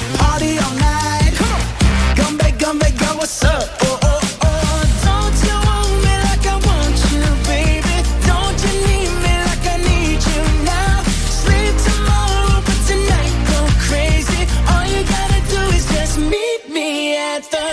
party all night. Come on, come back, girl, what's up? Oh, oh, oh, don't you want me like I want you, baby? Don't you need me like I need you now? Sleep tomorrow, but tonight go crazy. All you gotta do is just meet me at the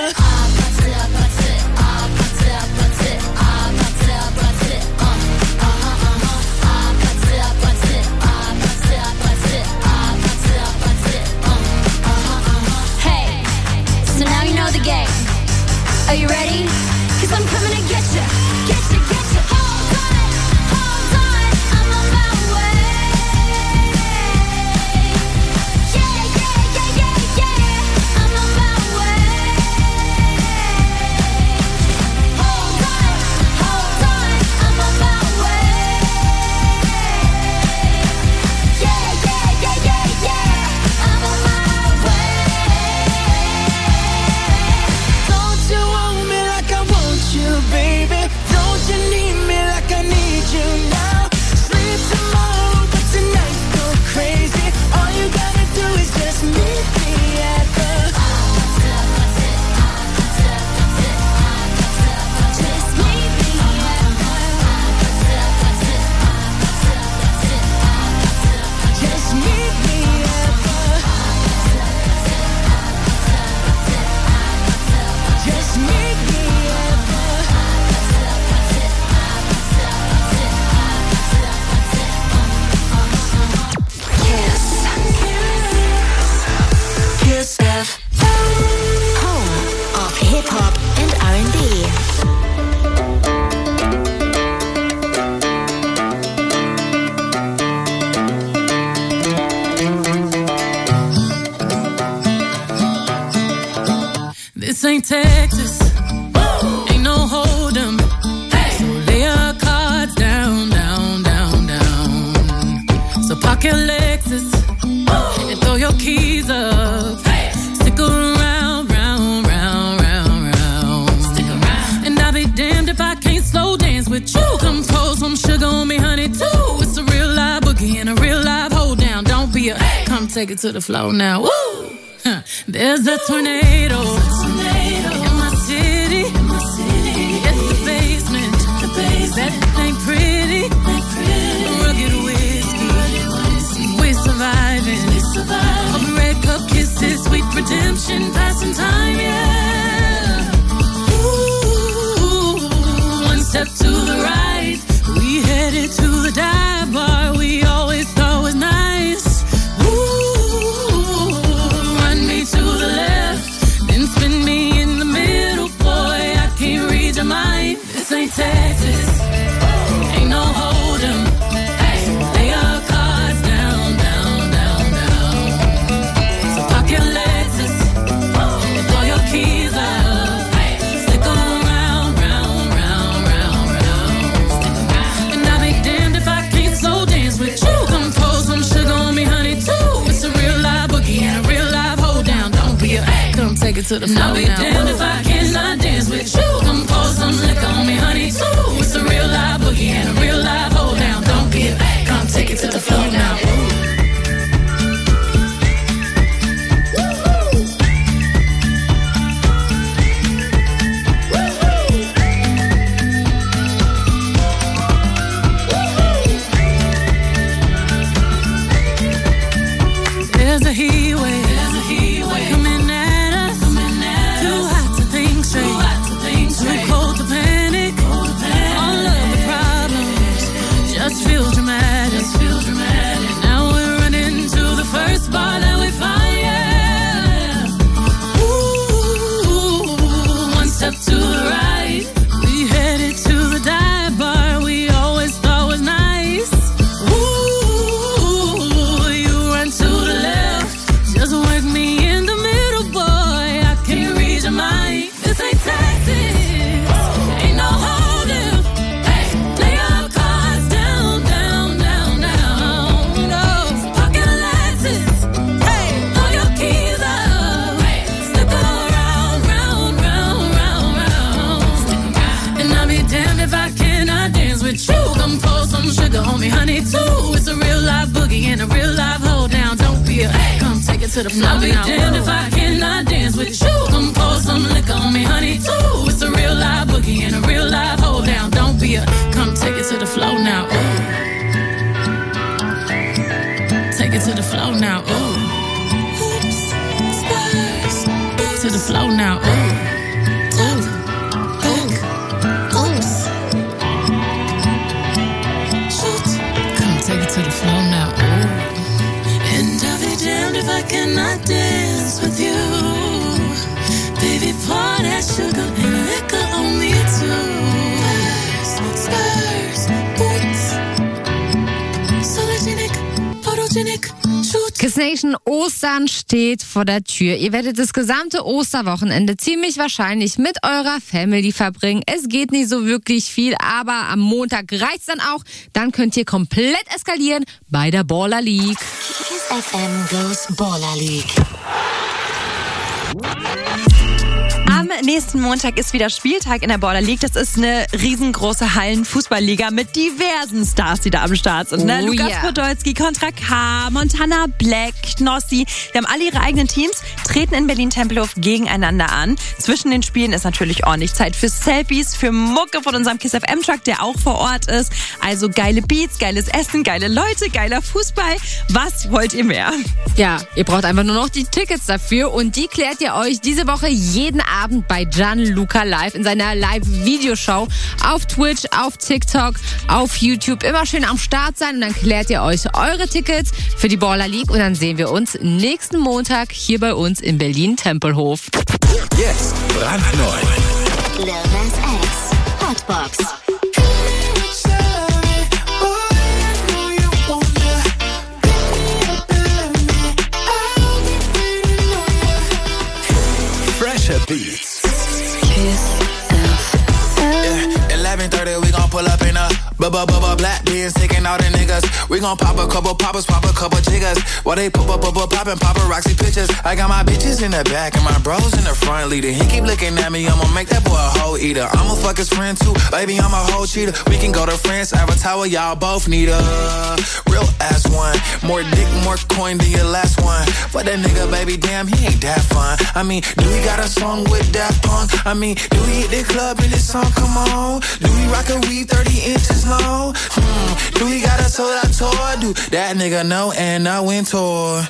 Are you ready? 'Cause I'm coming to get you, get you, get you. Hold on, I'm on my way. Yeah, yeah, yeah, yeah, yeah, I'm on my way. Hold on, I'm on my way. Yeah, yeah, yeah, yeah, yeah, I'm on my way. Don't you want me like I want you, baby? Don't you need me like I need you now? Sleep tomorrow, but tonight go crazy. All you gotta do is just meet me at the just meet me at the just meet me at the just meet me at the Kiss. Kiss FM. Home of hip hop and R&B. This ain't Texas, ain't no hold 'em. So lay your cards down, down, down, down. So park your Lexus and throw your keys up. Stick around, round, round, round, round. Stick around. And I'll be damned if I can't slow dance with you. Come pour some sugar on me, honey, too. It's a real live boogie and a real live hold down. Don't be a come take it to the floor now. Woo! Huh. There's a tornado. In my city, it's the basement. That ain't pretty. Rugged whiskey, we're surviving. Of red cup kisses, sweet redemption, passing time, yeah. Ooh, one step to the right, we headed to the dive bar we always thought was nice. Ooh, run me to the left, then spin me in the middle, boy, I can't read your mind. This ain't Texas, ain't no hold 'em. Lay your cards down, down, down, down. So park your Lexus and throw your keys up. Stick around, round, round, round, round. And I'll be damned if I can't slow dance with you. Come pour some sugar on me, honey, too. It's a real live boogie and a real live hold down. Don't be a come take it to the floor now. I'll be damned if I cannot dance with you. Come pour some liquor on me, honey, too. It's a real live boogie and a real live hold down. Don't be a come take it to the floor now. There's a heat wave coming at us. Too hot to think straight, too cold to panic. All of the problems just feel dramatic. Now to the floor now. I'll be damned if I cannot dance with you. Come pour some liquor on me, honey, too. It's a real live boogie and a real live hold down. Don't be a, come take it to the floor now. Ooh. Take it to the floor now. Ooh. Oops, spurs. To the floor now. Ooh. To the floor now, ooh. And I'll be damned if I cannot dance with you. Baby, pour that sugar and liquor on me too. Spurs, boots, sologenic, photogenic. Kiss Nation, Ostern steht vor der Tür. Ihr werdet das gesamte Osterwochenende ziemlich wahrscheinlich mit eurer Family verbringen. Es geht nicht so wirklich viel, aber am Montag reicht's dann auch. Dann könnt ihr komplett eskalieren bei der Baller League. Kiss FM goes Baller League. Am nächsten Montag ist wieder Spieltag in der Baller League. Das ist eine riesengroße Hallenfußballliga mit diversen Stars, die da am Start sind. Ne? Lukas Podolski, Contra K, Montana Black, Knossi. Die haben alle ihre eigenen Teams, treten in Berlin-Tempelhof gegeneinander an. Zwischen den Spielen ist natürlich ordentlich Zeit für Selfies, für Mucke von unserem Kiss FM Truck, der auch vor Ort ist. Also geile Beats, geiles Essen, geile Leute, geiler Fußball. Was wollt ihr mehr? Ja, ihr braucht einfach nur noch die Tickets dafür und die klärt ihr euch diese Woche jeden Abend bei Gianluca live in seiner Live-Videoshow auf Twitch, auf TikTok, auf YouTube. Immer schön am Start sein und dann klärt ihr euch eure Tickets für die Baller League und dann sehen wir uns nächsten Montag hier bei uns in Berlin-Tempelhof. Jetzt brandneu. Lil Nas X, Hotbox. Beats. Yeah, 11:30 we gon' pull up in a black beans, taking all the niggas. We gon' pop a couple poppers, pop a couple jiggers. While they poppin' paparazzi pictures. I got my bitches in the back and my bros in the front leader. He keep looking at me, I'ma make that boy a hoe eater. I'ma fuck his friend too, baby, I'm a whole cheater. We can go to France, Avatar, y'all both need a real ass one. More dick, more coin than your last one. But that nigga, baby, damn, he ain't that fun. I mean, do we got a song with Daft Punk? I mean, do we hit the club in this song? Come on. Do we rock a weave 30 inches long? Do we got a sold out tour? Do that nigga know and I went tour.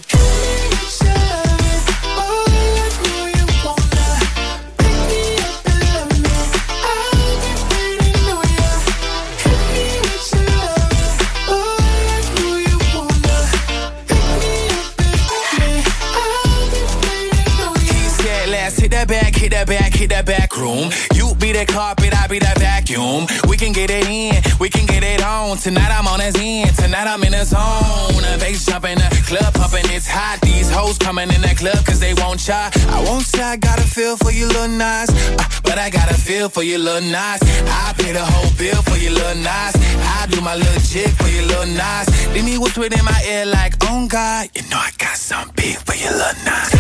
Hit that back room. You be the carpet, I be the vacuum. We can get it in, we can get it on. Tonight I'm on his end, tonight I'm in the zone. Bass jumping, the club pumping, it's hot. These hoes coming in the club cause they won't shy. I won't say I got a feel for you little nice, but I got a feel for you little nice. I pay the whole bill for you little nice. I do my little jig for you little nice. Then he whisper in my ear like, oh God, you know I got something big for you little nice.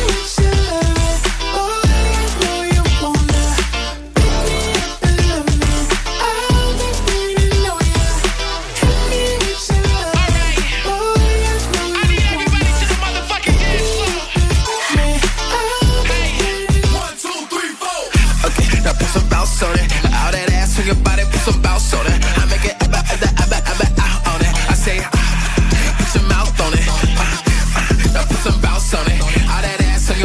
On it. All that ass on your body, put some bounce on it. I make it out on it. I say, put your mouth on it. Now put some bounce on it. All that ass on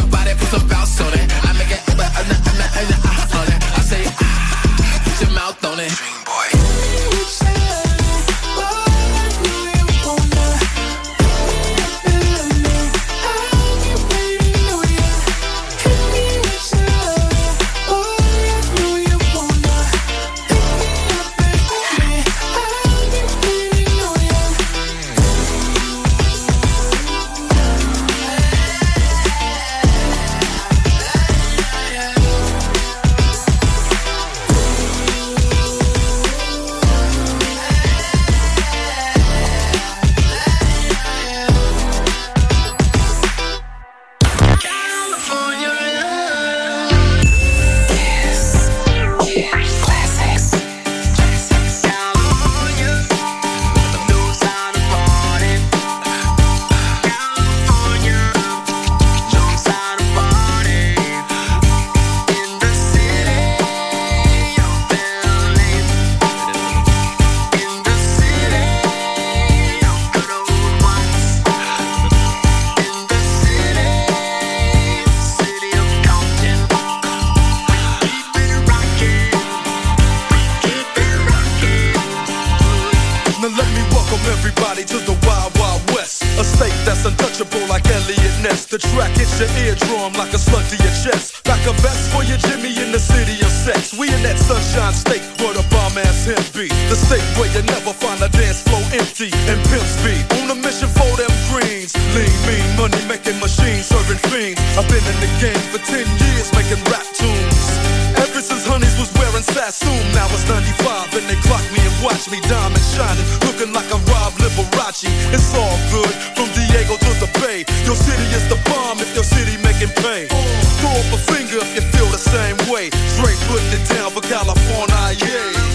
The track hits your eardrum like a slug to your chest. Like a vest for your Jimmy in the city of sex. We in that sunshine state where the bomb ass hemp be. The state where you never find a dance floor empty and pimp speed. On a mission for them greens. Lean, mean, money making machines, serving fiends. I've been in the game for 10 years making rap tunes. Ever since Honeys was wearing Sassoon, now it's 95 and they clock me and watch me diamond shining, looking like I'm Rob Liberace. It's all good from Diego to the Bay. Your city is the bomb if your city making pay. Throw up a finger if you feel the same way. Straight putting it down for California, yeah.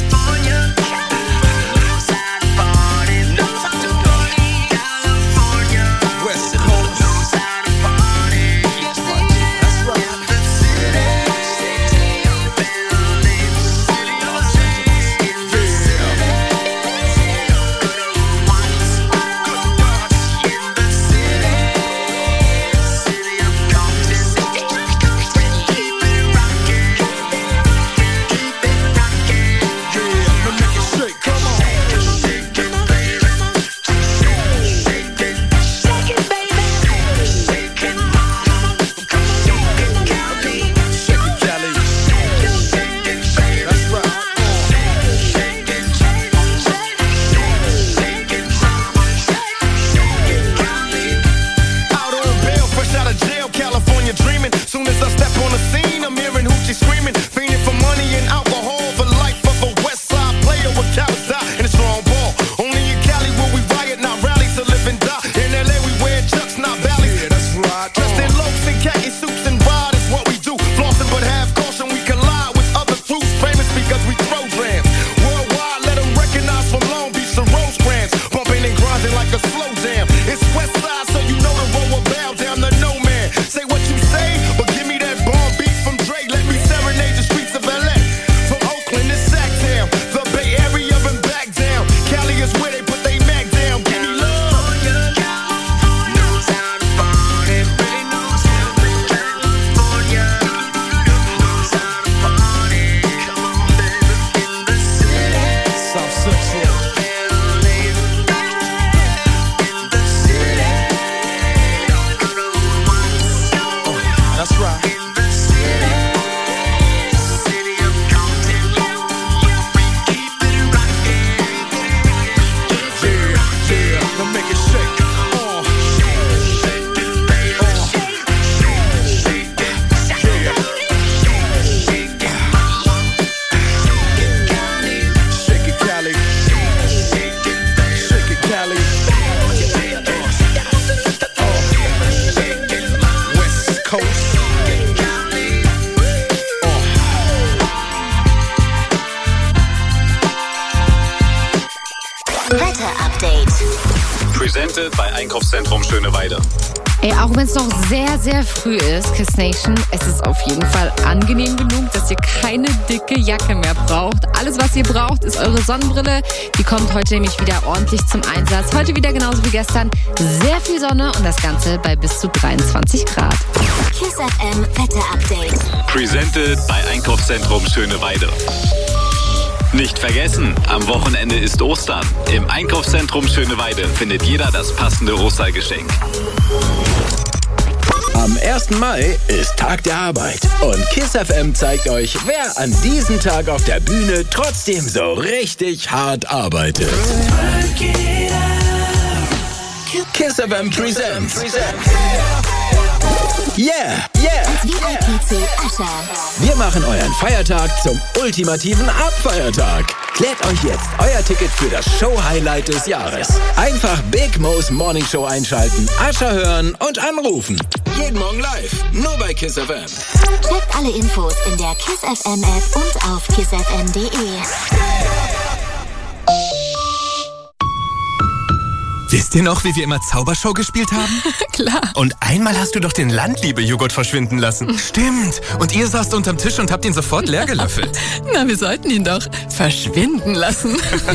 Bei Einkaufszentrum Schöneweide. Ey, auch wenn es noch sehr, sehr früh ist, Kiss Nation, es ist auf jeden Fall angenehm genug, dass ihr keine dicke Jacke mehr braucht. Alles, was ihr braucht, ist eure Sonnenbrille. Die kommt heute nämlich wieder ordentlich zum Einsatz. Heute wieder genauso wie gestern. Sehr viel Sonne und das Ganze bei bis zu 23 Grad. Kiss FM Wetter-Update. Presented bei Einkaufszentrum Schöneweide. Nicht vergessen, am Wochenende ist Ostern. Im Einkaufszentrum Schöneweide findet jeder das passende Ostergeschenk. Am 1. Mai ist Tag der Arbeit und Kiss FM zeigt euch, wer an diesem Tag auf der Bühne trotzdem so richtig hart arbeitet. Kiss FM Presents. Yeah, yeah, yeah. Wir machen euren Feiertag zum ultimativen Abfeiertag. Klärt euch jetzt euer Ticket für das Show-Highlight des Jahres. Einfach Big Mo's Morning Show einschalten, Ascher hören und anrufen. Jeden Morgen live, nur bei Kiss FM. Checkt alle Infos in der Kiss FM App und auf kissfm.de. Wisst ihr noch, wie wir immer Zaubershow gespielt haben? Klar. Und einmal hast du doch den Landliebe-Joghurt verschwinden lassen. Stimmt. Und ihr saßt unterm Tisch und habt ihn sofort leer gelöffelt. Na, wir sollten ihn doch verschwinden lassen.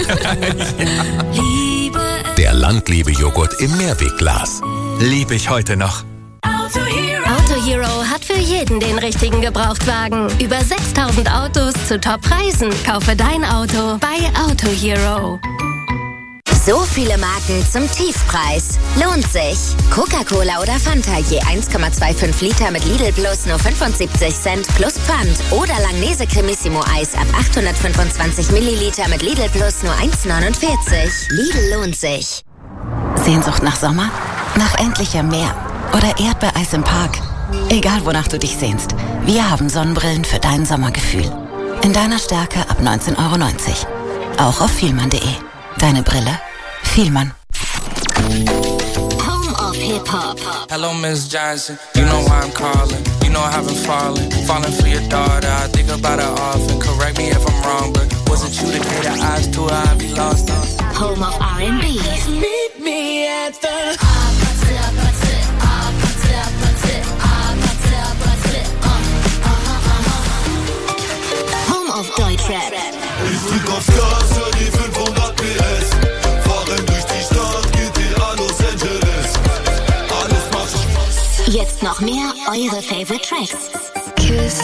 Ja. Der Landliebe-Joghurt im Mehrwegglas. Liebe ich heute noch. Auto Hero hat für jeden den richtigen Gebrauchtwagen. Über 6000 Autos zu Top-Preisen. Kaufe dein Auto bei Auto Hero. So viele Marken zum Tiefpreis. Lohnt sich. Coca-Cola oder Fanta je 1,25 Liter mit Lidl Plus nur 75 Cent plus Pfand. Oder Langnese Cremissimo Eis ab 825 Milliliter mit Lidl Plus nur 1,49. Lidl lohnt sich. Sehnsucht nach Sommer? Nach endlichem Meer? Oder Erdbeereis im Park? Egal wonach du dich sehnst, wir haben Sonnenbrillen für dein Sommergefühl. In deiner Stärke ab 19,90 €. Auch auf vielmann.de. Deine Brille? Vielmann. Home of Hip Hop. Hello, Miss Johnson. You know why I'm calling. You know I haven't fallen for your daughter. I think about her often. Correct me if I'm wrong, but was it you that gave the eyes to her? I'd be lost. Home of R&B. Meet me at the Home of Deutschrap. Ich drück auf Gas, hör die 500 PS. Fahren durch die Stadt, GTA Los Angeles. Alles macht Spaß. Jetzt noch mehr eure Favorite Tracks. Kiss.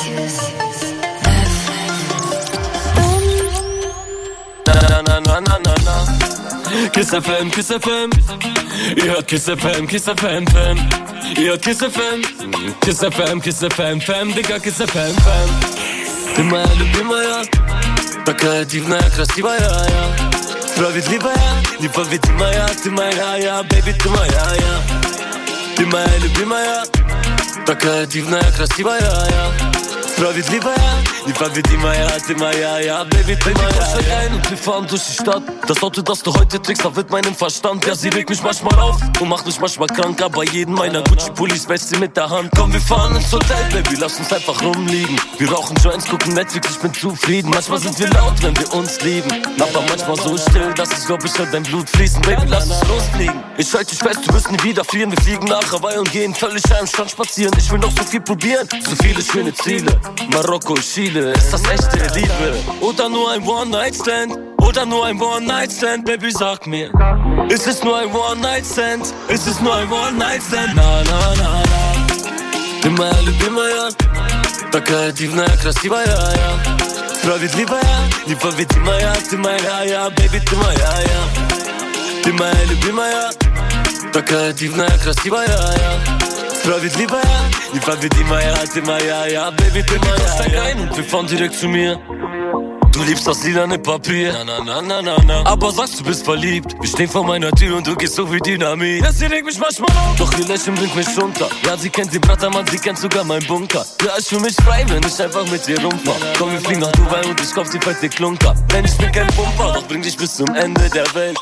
Kiss FM, Kiss FM. Ihr hört Kiss FM, Kiss FM, Fam. Ihr hört Kiss FM. Kiss FM, Kiss FM, Fam. Digga, Kiss FM, Fam. Ты моя любимая, такая дивная, красивая, я. Справедливая, непобедимая, ты моя, я. Baby, ты моя, я. Ты моя любимая, такая дивная, красивая, я. Sprawiedliwая, непобедимая, ты моя, ja, Baby, ты moja, ja. Rein und wir fahren durch die Stadt. Das Auto, das du heute trägst, verwirrt meinen Verstand. Ja, sie regt mich manchmal auf und macht mich manchmal krank. Aber jeden meiner Gucci-Pullis wäscht sie mit der Hand. Komm, wir fahren ins Hotel, Baby, lass uns einfach rumliegen. Wir rauchen Joints, gucken Netflix, ich bin zufrieden. Manchmal sind wir laut, wenn wir uns lieben. Aber manchmal so still, dass ich glaub, ich hör dein Blut fließen. Baby, lass uns losfliegen. Ich halte dich fest, du wirst nie wieder frieren. Wir fliegen nach Hawaii und gehen völlig am Strand spazieren. Ich will noch so viel probieren, so viele schöne Ziele. Marokko, Chile, ist das echte Liebe? Oder nur ein One-Night-Stand? Oder nur ein One-Night-Stand? Baby, sag mir, ist es nur ein One-Night-Stand? Ist es nur ein One-Night-Stand? Na, na, na, na. Ты моя любимая, такая дивная, красивая, я. Справедливая, непобедимая, ты моя, я. Baby, ты моя, я. Ты моя любимая, такая дивная, красивая, я. Sprawiedliwая, непобедимая, ты моя, ja, Baby, ты moja. Steig ein und wir fahren direkt zu mir. Du liebst das lilane Papier, na, na, na, na, na. Aber sagst, du bist verliebt. Wir stehen vor meiner Tür und du gehst so wie Dynamit. Ja, sie regt mich manchmal auf, doch ihr Lächeln bringt mich runter. Ja, sie kennt den Brattermann, sie kennt sogar meinen Bunker. Ja, ich fühl mich frei, wenn ich einfach mit ihr rumfahr. Komm, wir fliegen nach Dubai und ich kauf die fette Klunker. Denn ich bin kein Pumper, doch bring dich bis zum Ende der Welt.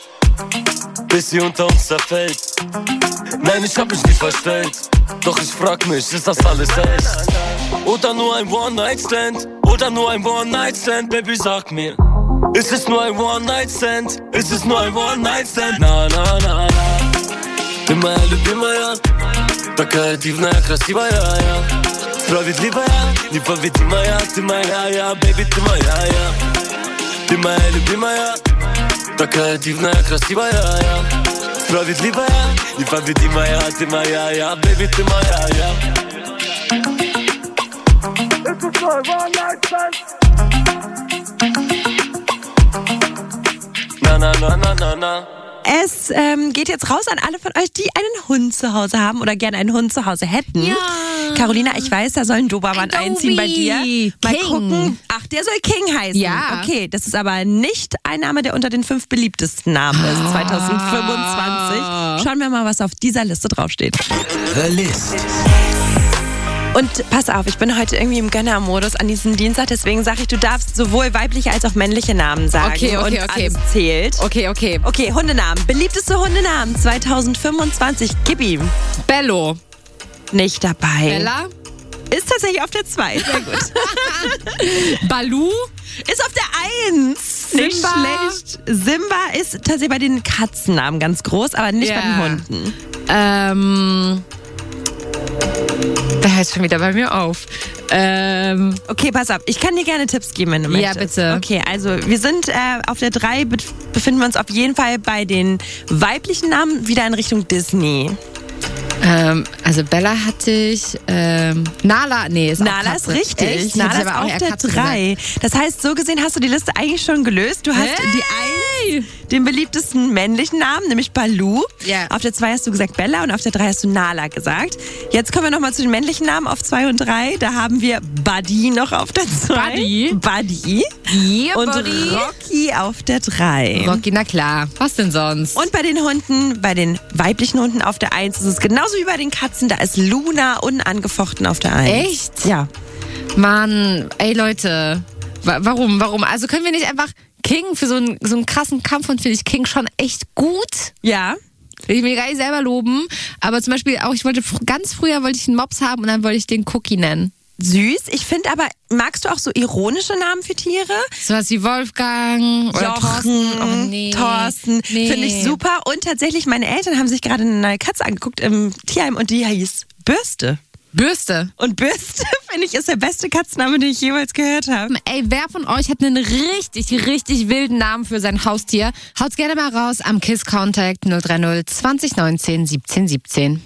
Bis sie unter uns zerfällt. Nein, ich hab mich nie verstellt. Doch ich frag mich, ist das alles echt? Oder nur ein One-Night-Stand? Oder nur ein One-Night-Stand? Baby, sag mir, ist es nur ein One-Night-Stand? Ist es nur ein One-Night-Stand? Na, na, na, na. Ты моя любимая, такая дивная, красивая, я. Справедливая, непобедимая, ты моя, я. Baby, ты моя, я. Ты моя любимая, такая дивная, красивая, я. Справедливая, непобедимая, ты моя, я. Baby, ты моя, я. Es ist nur ein One-Night-Stand. Na, na, na, na, na, na. Es geht jetzt raus an alle von euch, die einen Hund zu Hause haben oder gerne einen Hund zu Hause hätten. Ja. Carolina, ich weiß, da soll ein Dobermann einziehen bei dir. Mal King. gucken. Ach, der soll King heißen. Ja. Okay, das ist aber nicht ein Name, der unter den 5 beliebtesten Namen ist 2025. Schauen wir mal, was auf dieser Liste draufsteht. The List. Und pass auf, ich bin heute irgendwie im Gönnermodus an diesem Dienstag, deswegen sage ich, du darfst sowohl weibliche als auch männliche Namen sagen. Okay. Und alles zählt. Okay. Okay, Hundenamen. Beliebteste Hundenamen 2025. Gib ihm. Bello. Nicht dabei. Bella. Ist tatsächlich auf der 2. Sehr gut. Baloo. Ist auf der 1. Nicht Simba. schlecht. Simba ist tatsächlich bei den Katzennamen ganz groß, aber nicht bei den Hunden. Da hört schon wieder bei mir auf. Okay, pass auf. Ich kann dir gerne Tipps geben, wenn du möchtest. Ja, bitte. Okay, also wir sind auf der 3, befinden wir uns auf jeden Fall bei den weiblichen Namen wieder in Richtung Disney. Also Bella hatte ich, Nala, nee, ist Nala auch ist Katze. richtig. Echt? Nala Hätte ist aber auch auf eher der Katze 3. Das heißt, so gesehen hast du die Liste eigentlich schon gelöst. Du hast die den beliebtesten männlichen Namen, nämlich Baloo. Ja. Auf der 2 hast du gesagt Bella und auf der 3 hast du Nala gesagt. Jetzt kommen wir nochmal zu den männlichen Namen auf 2 und 3. Da haben wir Buddy noch auf der 2. Buddy. Yeah, und Buddy. Rocky auf der 3. Rocky, na klar. Was denn sonst? Und bei den Hunden, bei den weiblichen Hunden auf der 1 ist es genauso wie bei den Katzen. Da ist Luna unangefochten auf der 1. Echt? Ja. Mann, ey Leute. Warum? Also können wir nicht einfach King für so einen krassen Kampfhund, finde ich King schon echt gut. Ja. Will ich mir gar nicht selber loben. Aber zum Beispiel auch, ganz früher wollte ich einen Mops haben und dann wollte ich den Cookie nennen. Süß. Ich finde aber, magst du auch so ironische Namen für Tiere? Sowas wie Wolfgang oder Jochen, Thorsten. Oh, nee. Thorsten. Nee. Finde ich super. Und tatsächlich, meine Eltern haben sich gerade eine neue Katze angeguckt im Tierheim und die hieß Bürste. Bürste. Und Bürste, finde ich, ist der beste Katzname, den ich jemals gehört habe. Ey, wer von euch hat einen richtig, richtig wilden Namen für sein Haustier? Haut's gerne mal raus am KISS Contact 030 2019 1717.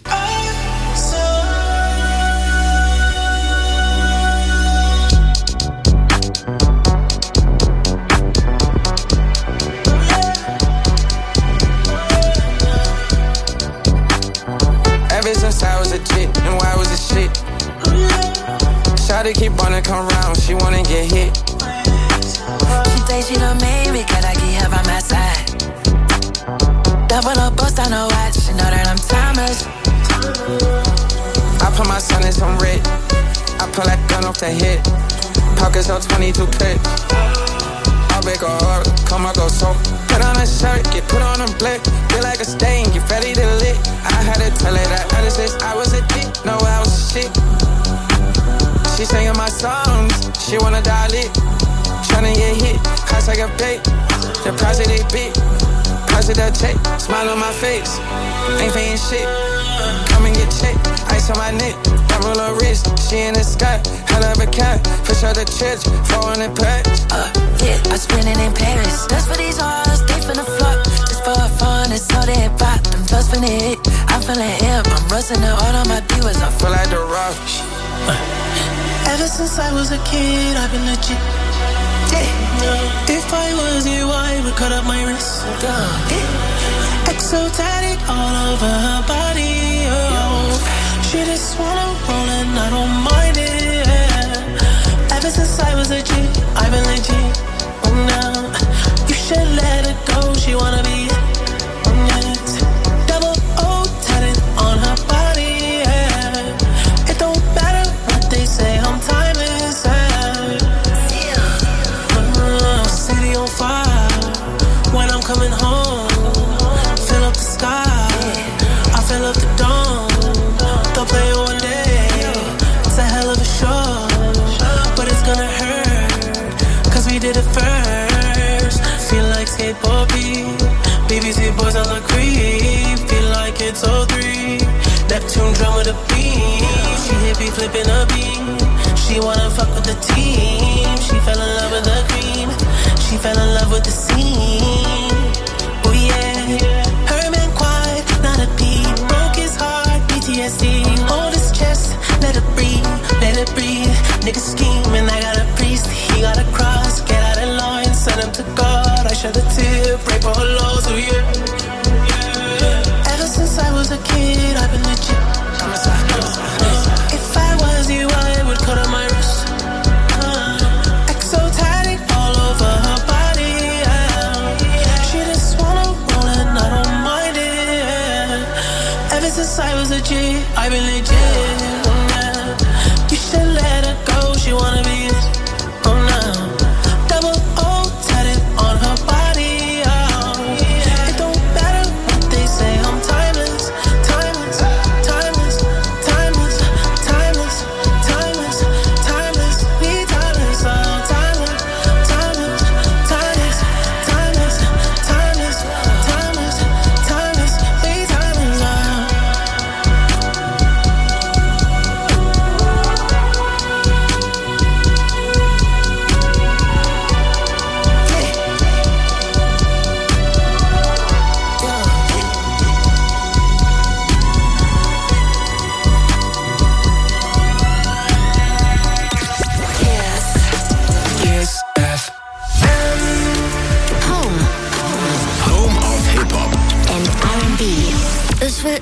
Ever since I was a kid, and why was it shit? Shawty keep wanna come round, she wanna get hit. She thinks she done made me, can I keep her by my side? Double up, bust on her watch, she know that I'm timeless. I put my son in some red, I pull that gun off the head. Pockets on 22 pit. I'll make a heart, come I go so. Put on a shirt, get put on a blick. Feel like a stain, get ready to lit. I had to tell her that ever since I was a dick, no I was shit. She singing my songs, she wanna die lit. Tryna get hit, cost like a bait. The price of they big, price of that check. Smile on my face, ain't paying shit. Come and get checked, ice on my neck. Double her wrist, she in the sky. Hell of a cat, fish out the church, 400 packs. Yeah, I spend it in Paris. That's for these hoes, they finna fuck. Just for fun, it's all they pop. Them just finna hit. I'm feeling hip, I'm rusting the all of my divas. I feel like the rock. Ever since I was a kid, I've been legit. If I was you, I would cut up my wrist. Exotic all over her body. Oh. She just wanna roll and I don't mind it. Ever since I was a G, I've been legit. Oh, now you should let her go. She wanna be. Yes. Double O tatted on her body. Yeah. It don't matter what they say. I'm timeless. City on fire. When I'm coming home, fill up the sky. I fill up the dome. They'll play one day. It's a hell of a show, but it's gonna hurt, cause we did it first. Feel like skateboard beat. BBC boys on the creep. Feel like it's 03. Neptune drum with a beat. She hippie flipping a beat. She wanna fuck with the team. She fell in love with the cream. She fell in love with the scene. Oh yeah. Her man quiet, not a peep. Broke his heart, PTSD. Hold his chest, let it breathe, let it breathe. Niggas scheming, I got a priest. He got a cross, get out of line, send him to God. I shed a tear, pray for her loss, oh yeah. Ever since I was a kid, I've been legit. If I was you, I would cut on my wrist. Exotic all over her body. Yeah. She just wanna roll and I don't mind it. Ever since I was a G, I've been legit. Yeah. You should let her go. She wanna be it. Oh no. Double O tatted on her body. Oh. It don't matter what they say. I'm timeless, timeless, timeless, timeless, timeless, timeless, timeless. We timeless, oh timeless, timeless, timeless, timeless, timeless, timeless, timeless. We timeless, oh.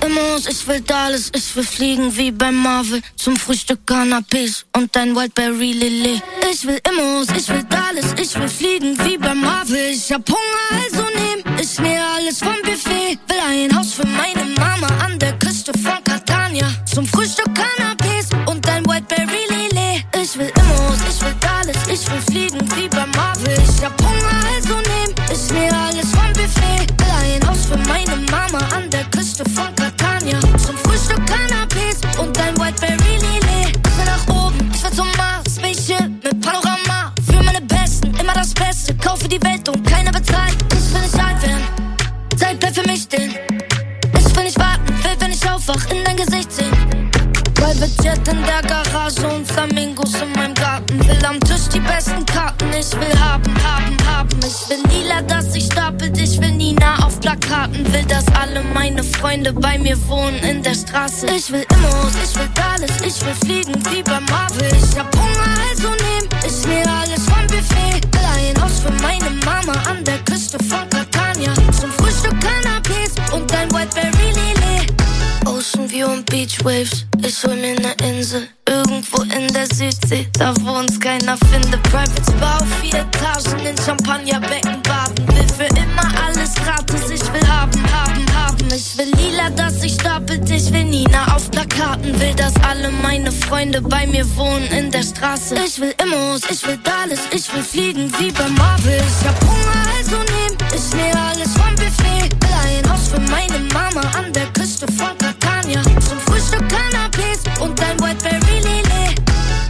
Immos, ich will Dallas, ich will fliegen wie beim Marvel. Zum Frühstück Canapés und ein Wildberry Lillet. Ich will Immos, ich will Dallas, ich will fliegen wie beim Marvel. Ich hab Hunger, also nehm ich mir alles vom Buffet. Will ein Haus für meine Mama an der Küste von Catania. Zum Frühstück Canapés und ein Wildberry Lillet. Ich will Immos, ich will Dallas, ich will fliegen wie beim Marvel. Ich hab Hunger, also nehm ich mir alles vom Buffet. Will ein Haus für meine Mama an der Küste von Catania. Zum Frühstück Canapés und ein Wildberry Lillet. Ich will nach oben, ich will zum Mars. Spaceship mit Panorama. Für meine Besten, immer das Beste. Kaufe die Welt und keiner bezahlt. Ich will nicht alt werden, Zeit bleibt für mich stehen. Ich will nicht warten, will, wenn ich aufwach, in dein Gesicht sehen. Private Jet in der Garage und Flamingos in meinem Garten. Will am Tisch die besten Karten. Ich will haben. Ich will lila, dass sich stapelt. Ich will Nina auf Plakaten. Will, dass alle meine Freunde bei mir wohnen in der Straße. Ich will Immos, ich will Dallas. Ich will fliegen wie beim Marvel. Ich hab Hunger, also nehm ich mir alles vom Buffet. Will ein Haus für meine Mama an der Küste von Catania. Zum Frühstück Canapés und ein Wildberry Lillet. Ocean View und Beach Waves. Ich hol mir ne Insel, irgendwo in der Südsee, da wo uns keiner findet. Private Spa auf 4 Etagen, in Champagnerbecken baden. Will für immer alles gratis, ich will haben. Ich will lila, dass sich stapelt, ich will Nina auf Plakaten. Will, dass alle meine Freunde bei mir wohnen in der Straße. Ich will Immos, ich will Dallas, ich will fliegen wie beim Marvel. Ich hab Hunger, also nehm ich mir alles vom Buffet. Will ein Haus für meine Mama an der Küste von Catania. Zum Frühstück Canapés und ein Wildberry Lillet.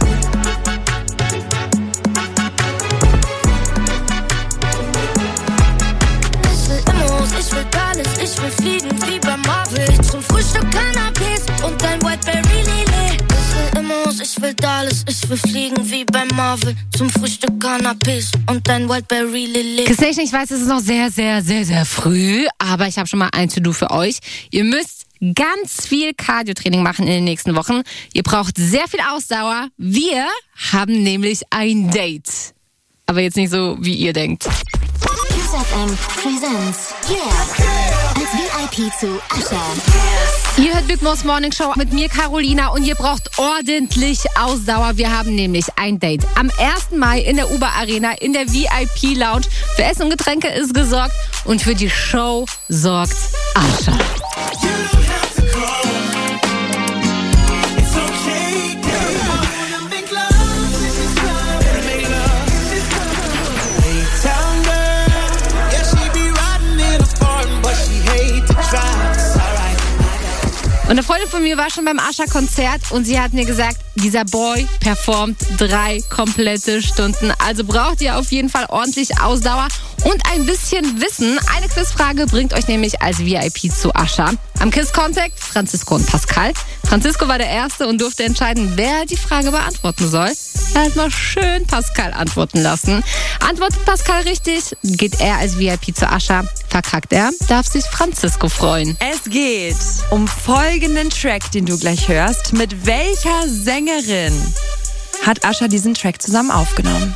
Ich will Immos, ich will Dallas, ich will fliegen wie beim Marvel. Zum Frühstück Canapés und ein Wildberry Lillet. Ich will Immos, ich will Dallas, ich will fliegen wie beim Marvel. Zum Frühstück Canapés und ein Wildberry Lillet. Gestation, ich weiß, es ist noch sehr, sehr, sehr, sehr früh, aber ich habe schon mal ein To-Do für euch. Ihr müsst ganz viel Cardio-Training machen in den nächsten Wochen. Ihr braucht sehr viel Ausdauer. Wir haben nämlich ein Date. Aber jetzt nicht so, wie ihr denkt. Kiss FM presents als VIP zu Usher. Ihr hört Big Mo's Morning Show mit mir, Carolina, und ihr braucht ordentlich Ausdauer. Wir haben nämlich ein Date am 1. Mai in der Uber Arena in der VIP Lounge. Für Essen und Getränke ist gesorgt und für die Show sorgt Usher. Und eine Freundin von mir war schon beim Usher-Konzert und sie hat mir gesagt, dieser Boy performt 3 komplette Stunden. Also braucht ihr auf jeden Fall ordentlich Ausdauer und ein bisschen Wissen. Eine Quizfrage bringt euch nämlich als VIP zu Usher. Am Kiss Contact Francisco und Pascal. Francisco war der Erste und durfte entscheiden, wer die Frage beantworten soll. Er hat mal schön Pascal antworten lassen. Antwortet Pascal richtig, geht er als VIP zu Usher. Verkackt er, darf sich Francisco freuen. Es geht um folgenden Track, den du gleich hörst. Mit welcher Sängerin hat Usher diesen Track zusammen aufgenommen?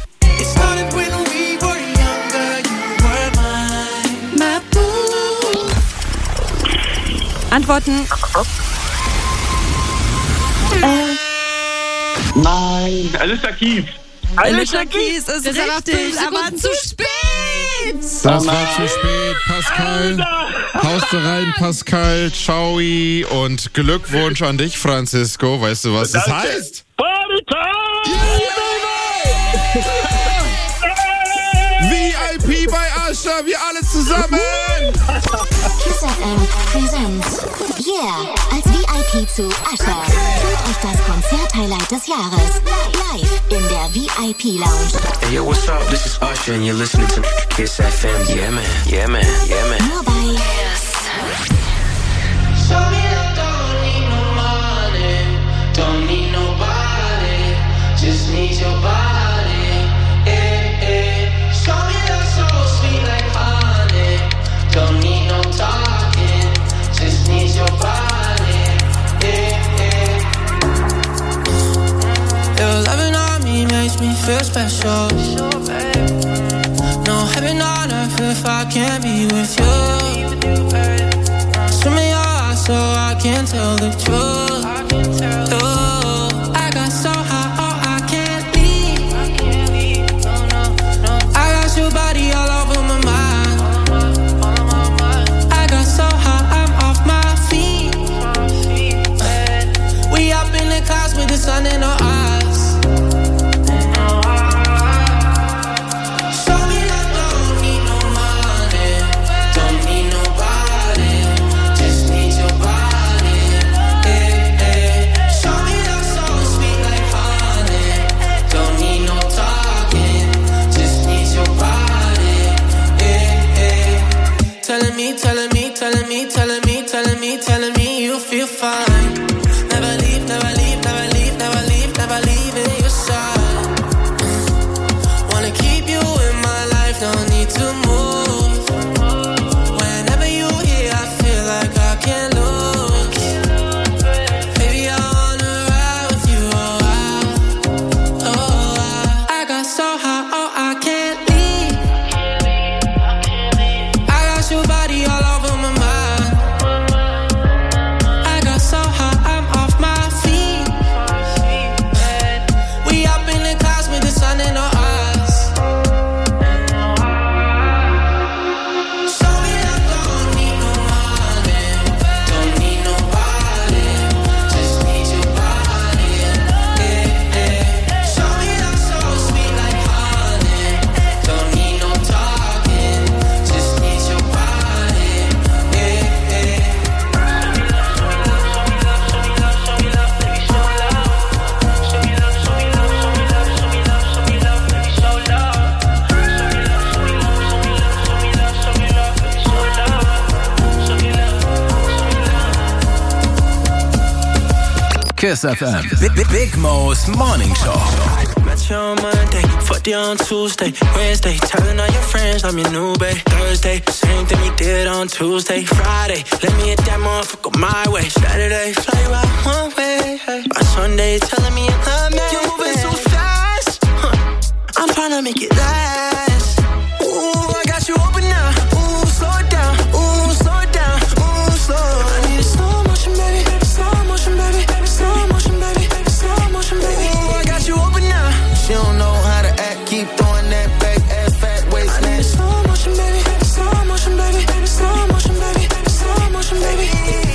Antworten. Nein, Alicia Keys. Alicia Keys ist richtig, aber zu spät. Das war zu spät, Pascal. Haust du rein, Pascal. Ciao und Glückwunsch an dich, Francisco. Weißt du, was das heißt? VIP bei Usher, wir alle zusammen. Kiss FM presents als VIP zu Usher. Holt euch das Konzert-Highlight des Jahres live in der VIP Lounge. Hey yo, what's up? This is Usher and you're listening to Kiss FM. Yeah man, yeah man, yeah man. Nur bei Don't need no money, don't need nobody, just need your body. Show me that soul sweet like honey. Don't need no talking, just need your body. Your loving on me makes me feel special. No heaven on earth if I can't be with you. Swim in your eyes so I tell the truth. I got so high, oh, I can't leave. I got your body all over my mind. I got so high, I'm off my feet. We up in the clouds with the sun in our eyes. Telling me you feel fine. Never leave, never leave, never leave, never leave, never leaving your side. Wanna keep you in my life, don't need to move. Whenever you here, I feel like I can't lose. Baby, I wanna ride with you, I got so high, oh, I can't leave. I got your body all over my mind. Kiss FM. Big Mo's Morning Show. Met you on Monday, fucked you on Tuesday, Wednesday, telling all your friends I'm your new babe. Thursday, same thing we did on Tuesday, Friday, let me hit that motherfucker my way. Saturday, fly you out one way. By Sunday, telling me you love me. You're moving so fast, I'm trying to make it last. Ooh, I got you open now. Ooh, slow it down. Ooh, slow it down. Ooh, slow. I need a slow motion, baby. Slow motion, baby. Slow motion, baby. Slow motion, baby. Ooh, I got you open now. She don't know how to act, keep throwing that back ass fat waist. I need a slow motion, baby. Slow motion, baby. Slow motion, baby. Slow motion, baby.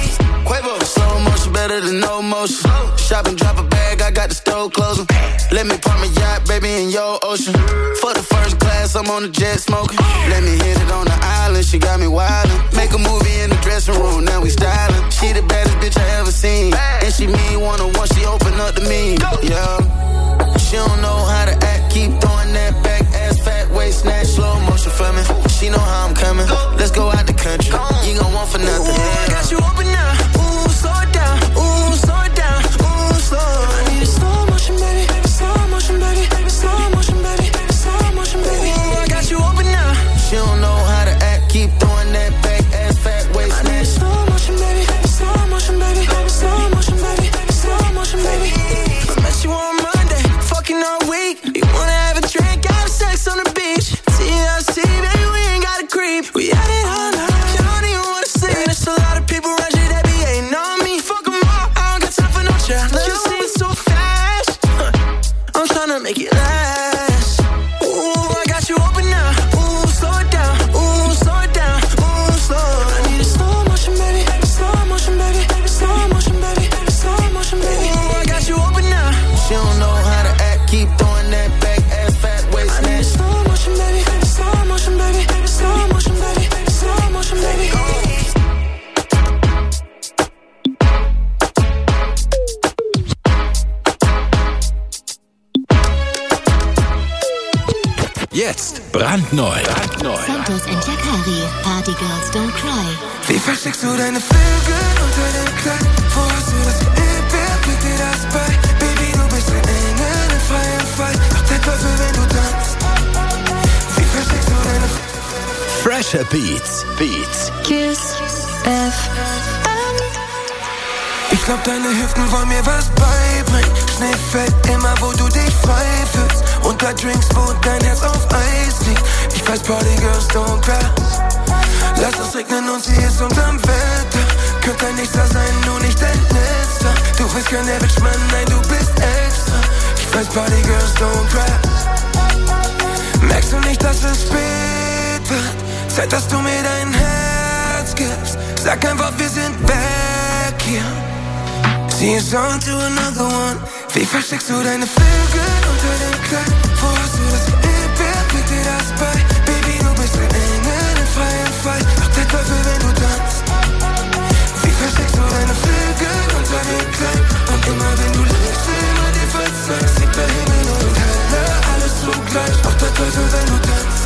Quavo, slow motion better than no motion. Shop and drop a bag, I got the stove closing. Let me park my yacht, baby, in your ocean. For the first class, I'm on the jet smoking. Let me hit it on the island, she got me wildin'. Make a movie in the dressing room, now we stylin'. She the baddest bitch I ever seen. And she mean one-on-one, she open up to me. Yeah. She don't know how to act, keep throwing that back ass fat waist, snatch slow motion for me. She know how I'm coming. Let's go out the country. You gon' want for nothing. Ooh, I got you open now. Ooh, slow it down. Ooh, slow it down. Ooh, slow. I need a slow motion, baby. Slow motion, baby. Slow motion, baby. Slow motion, baby. Ooh, I got you open now. She don't know how to act, keep throwing that back ass fat waist, I need a slow motion, baby. Slow motion, baby. Slow motion, baby. Slow motion, baby. I met you on Monday, fucking all week. You wanna have a drink, have sex on the beach. TLC, baby, we ain't gotta creep. We had it all night, you don't even wanna sleep. There's a lot of people around you that be hating on me. Fuck them all, I don't got time for no chat. You see it so fast, I'm tryna make it last. Ooh, I got you open now. Ooh, slow it down. Ooh, slow it down. Ooh, slow. I need a slow motion, baby. Slow motion, baby. Slow motion, baby. Slow motion, baby. Ooh, I got you open now. She don't know how to act, keep throwing that back ass fat waist, I need a slow motion, baby. Slow motion, baby. Slow motion, baby. Slow motion, baby. Jetzt brandneu. Santos and Yakari. Party Girls Don't Cry. Wie versteckst du deine Vögel unter dem Kleid? Wo hast du das geübt? Wer bringt dir das bei? Baby, du bist ein Engel im freien Fall. Doch der Teufel, wenn du tanzt. Wie versteckst du deine Fresher Beats. Kiss FM. Ich glaub, deine Hüften wollen mir was beibringen. Schnee fällt immer, wo du dich frei fühlst. Unter Drinks, wo dein Herz auf Eis liegt. Ich weiß, Party Girls don't cry. Lass es regnen und sie ist unterm Wetter. könnte ein Nächster sein, nur nicht dein Letzter. Du bist kein Average Mann, nein, du bist extra. Ich weiß, Party Girls don't cry. Merkst du nicht, dass es spät wird? Zeit, dass du mir dein Herz gibst. Sag einfach, wir sind back hier. See us on to another one. Wie versteckst du deine Flügel unter dem Kleid? Wo hast du das geübt? Wer bringt dir das bei? Baby, du bist ein Engel im freien Fall. Doch der Teufel, wenn du tanzt. Wie versteckst du deine Flügel unter dem Kleid? Und immer wenn du liebst, immer dir verzeihst. Sieht der Himmel und Hölle, alles zugleich. Doch der Teufel, wenn du tanzt.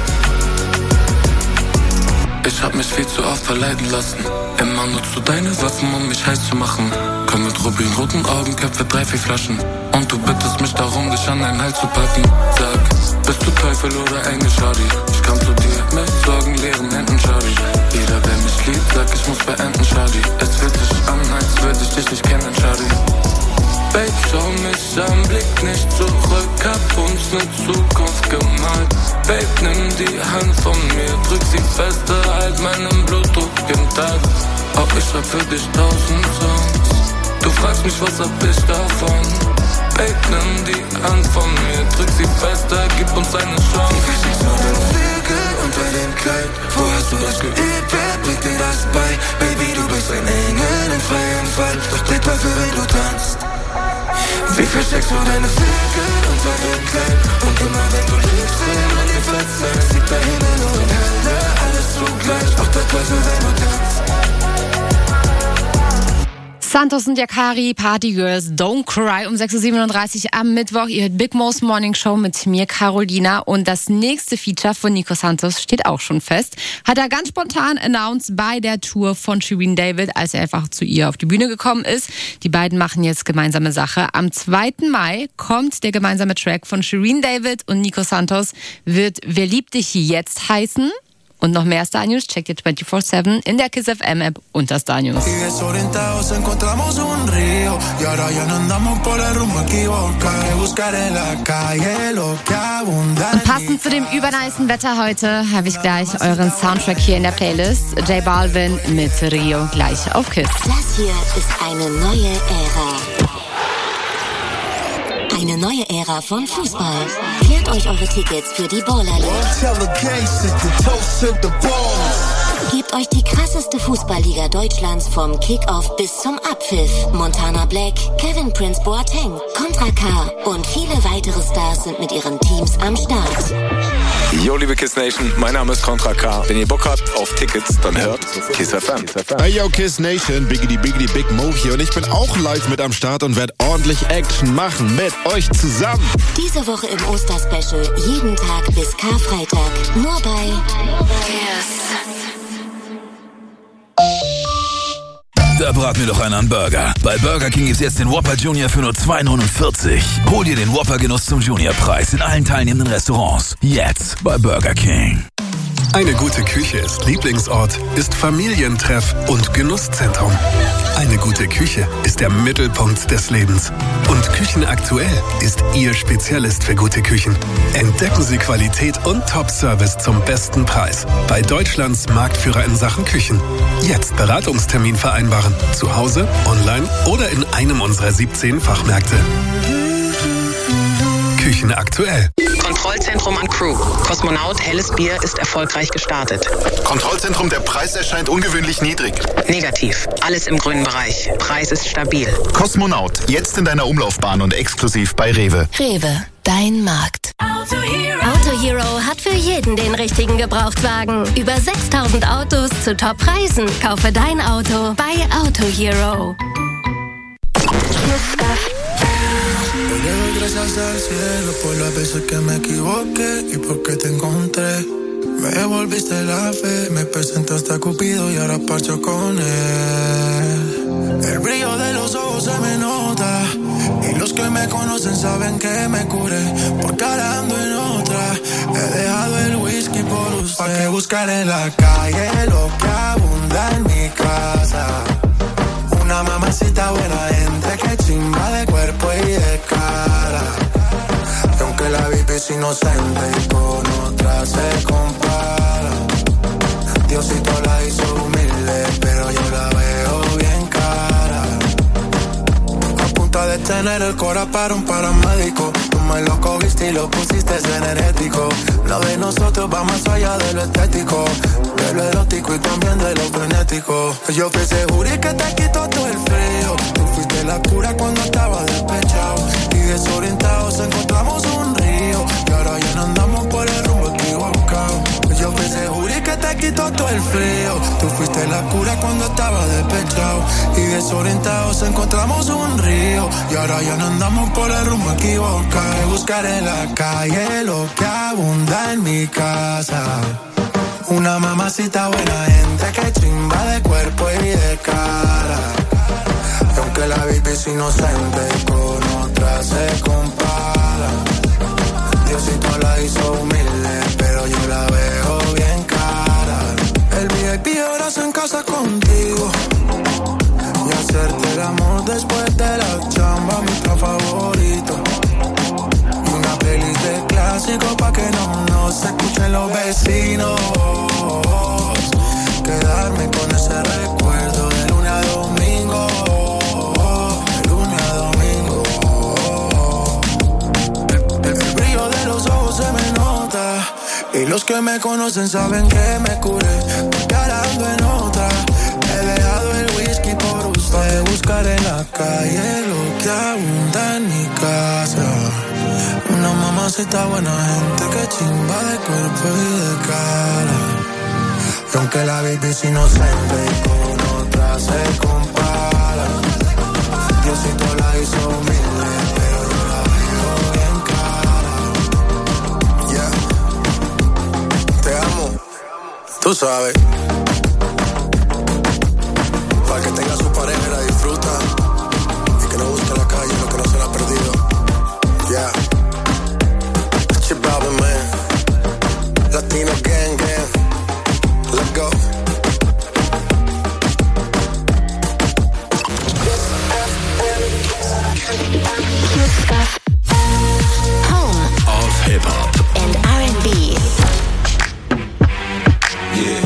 Ich hab mich viel zu oft verleiten lassen. Immer nutzt du deine Waffen, um mich heiß zu machen. Komm mit rubinroten Augen, Köpfe 3-4 Flaschen. Und du bittest mich darum, dich an deinen Hals zu packen. Sag, bist du Teufel oder Engel, Shawty? Ich komm zu dir mit Sorgen, leeren Händen, Shawty. Jeder, der mich liebt, sagt, ich muss beenden, Shawty. Es fühlt sich an, als würde ich dich nicht kennen, Shawty. Babe, schau mich an, blick nicht zurück, hab uns ne Zukunft gemalt. Babe, nimm die Hand von mir, drück sie fester, halt meinen Blutdruck im Tag. Auch ich schreib für dich 1000 Songs. Du fragst mich, was hab ich davon? Babe, nimm die Hand von mir, drück sie fester, gib uns eine Chance. Wie versteckst du deine Flügel unter dem Kleid? Wo hast du das geübt? Wer bringt dir das bei? Baby, du bist ein Engel im freien Fall. Doch der Teufel, wenn du tanzt. Wie versteckst du deine Flügel unter dem Kleid? Und immer wenn du liebst, immer dir verzeihst. Sieht der Himmel und Hölle, alles zugleich. Doch der Teufel, wenn du tanzt. Santos und Yakari, Party Girls, Don't Cry um 6.37 Uhr am Mittwoch. Ihr hört Big Mo's Morning Show mit mir, Carolina. Und das nächste Feature von Nico Santos steht auch schon fest. Hat er ganz spontan announced bei der Tour von Shirin David, als er einfach zu ihr auf die Bühne gekommen ist. Die beiden machen jetzt gemeinsame Sache. Am 2. Mai kommt der gemeinsame Track von Shirin David und Nico Santos. Wird Wer liebt dich jetzt heißen. Und noch mehr Star News checkt ihr 24/7 in der Kiss FM App unter Star News. Und passend zu dem übernicen Wetter heute habe ich gleich euren Soundtrack hier in der Playlist. J Balvin mit Rio gleich auf Kiss. Das hier ist eine neue Ära. Eine neue Ära von Fußball. Klärt euch eure Tickets für die Baller League. Gebt euch die krasseste Fußballliga Deutschlands vom Kick-Off bis zum Abpfiff. Montana Black, Kevin Prince Boateng, Contra K und viele weitere Stars sind mit ihren Teams am Start. Jo, liebe Kiss Nation, mein Name ist Contra K. Wenn ihr Bock habt auf Tickets, dann hört Kiss FM. Hey yo, Kiss Nation, Biggity Biggity Big Mo hier und ich bin auch live mit am Start und werde ordentlich Action machen mit euch zusammen. Diese Woche im Osterspecial, jeden Tag bis Karfreitag, nur bei Kiss. Da brat mir doch einer einen Burger. Bei Burger King gibt's jetzt den Whopper Junior für nur $2,49. Hol dir den Whopper-Genuss zum Juniorpreis in allen teilnehmenden Restaurants. Jetzt bei Burger King. Eine gute Küche ist Lieblingsort, ist Familientreff und Genusszentrum. Eine gute Küche ist der Mittelpunkt des Lebens. Und Küchen aktuell ist Ihr Spezialist für gute Küchen. Entdecken Sie Qualität und Top-Service zum besten Preis. Bei Deutschlands Marktführer in Sachen Küchen. Jetzt Beratungstermin vereinbaren. Zu Hause, online oder in einem unserer 17 Fachmärkte. Küchen aktuell. Kontrollzentrum an Crew. Kosmonaut Helles Bier ist erfolgreich gestartet. Kontrollzentrum, der Preis erscheint ungewöhnlich niedrig. Negativ. Alles im grünen Bereich. Preis ist stabil. Kosmonaut, jetzt in deiner Umlaufbahn und exklusiv bei Rewe. Rewe, dein Markt. Auto Hero hat für jeden den richtigen Gebrauchtwagen. Über 6000 Autos zu Top-Preisen. Kaufe dein Auto bei Auto Hero. Gracias al cielo por las veces que me equivoqué y porque te encontré. Me volviste la fe, me presentaste a Cupido y ahora parcho con él. El brillo de los ojos se me nota y los que me conocen saben que me curé. Porque ahora ando en otra, he dejado el whisky por usted. ¿Pa' qué buscar en la calle lo que abunda en mi casa? Una mamacita buena gente que chimba de cuerpo y de cara. Y aunque la VIP es inocente y con otra se compara, Diosito la hizo humilde, pero yo la veo bien tener el cora para un paramédico. Tú me lo cogiste y lo pusiste energético. Lo de nosotros va más allá de lo estético, de lo erótico y también de lo frenético. Yo fui ese jury que te quitó todo el frío. Tú fuiste la cura cuando estaba despechado y desorientados encontramos un río. Y ahora ya no andamos por el rumbo equivocado. Yo fui ese jury que te quitó todo el frío. Tú fuiste la cura cuando estaba despechado y desorientados encontramos un río. Y ahora ya no andamos por el rumbo equivocado. Buscar en la calle lo que abunda en mi casa. Una mamacita buena gente que chimba de cuerpo y de cara. Y aunque la baby es inocente, con otra se compara. Diosito la hizo humilde, pero yo la veo bien cara. El VIP ahora se en casa contigo y hacerte el amor después de la chamba, mi plan favorito. Y una playlist de clásicos pa' que no se escuchen los vecinos. Quedarme con ese recuerdo de lunes a domingo. De lunes a domingo. El brillo de los ojos se me nota. Y los que me conocen saben que me curé. Porque ahora ando en otra. He dejado el whisky por usted. Buscar en la calle lo que abunda en mi casa. Una mamacita buena gente que chimba de cuerpo y de cara. Y aunque la baby es inocente y con otra se compara. Diosito la hizo humilde, pero yo la veo bien cara. Yeah. Te amo, tú sabes. Para que tenga su pareja y la disfruta. Y que no busque la calle lo que no se le ha perdido. Yeah. Chip man. Latino gang gang. Let's go. Home of Hip Hop and R&B. Yeah.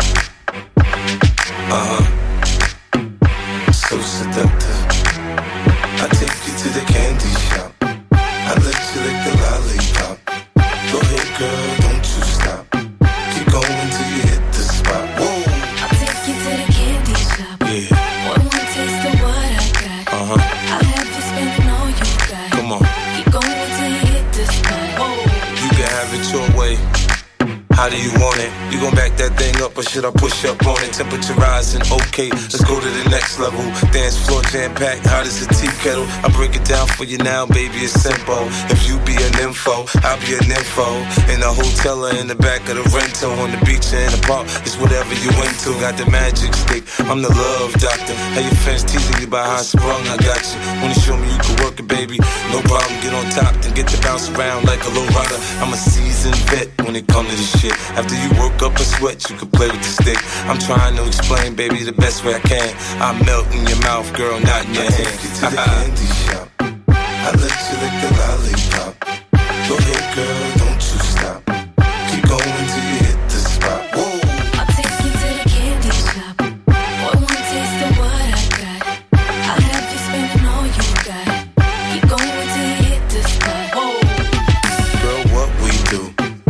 So seductive. I take you to the candy shop. I let you lick the lollipop. Go ahead, girl, don't you stop. Keep going till you hit the spot. Whoa. I'll take you to the candy shop. Yeah. One more taste of what I got. I'll have you spending all you got. Come on. Keep going till you hit the spot. Whoa. You can have it your way. How do you want it? You gon' back that thing up or should I push up on it? Temperature rising, okay, let's go to the next level. Dance floor jam-packed, hot as a tea kettle. I break it down for you now, baby, it's simple. If you be an info, I'll be an info. In the hotel or in the back of the rental, on the beach or in the park, it's whatever you into. Got the magic stick, I'm the love doctor. How your fans teasing you about how I sprung, I got you. When you show me you can work it, baby, no problem. Get on top, then get to bounce around like a low rider. I'm a seasoned vet when it comes to this shit. After you work up a sweat, you can play with the stick. I'm trying to explain, baby, the best way I can. I melt in your mouth, girl, not in your hand. Take you to the candy shop. I let you lick the lollipop. Go ahead, girl, don't you stop. Keep going till you hit the spot. Whoa. I'll take you to the candy shop. One more taste of what I got. I'll have you spending all you got. Keep going till you hit the spot. Whoa. Girl, what we do.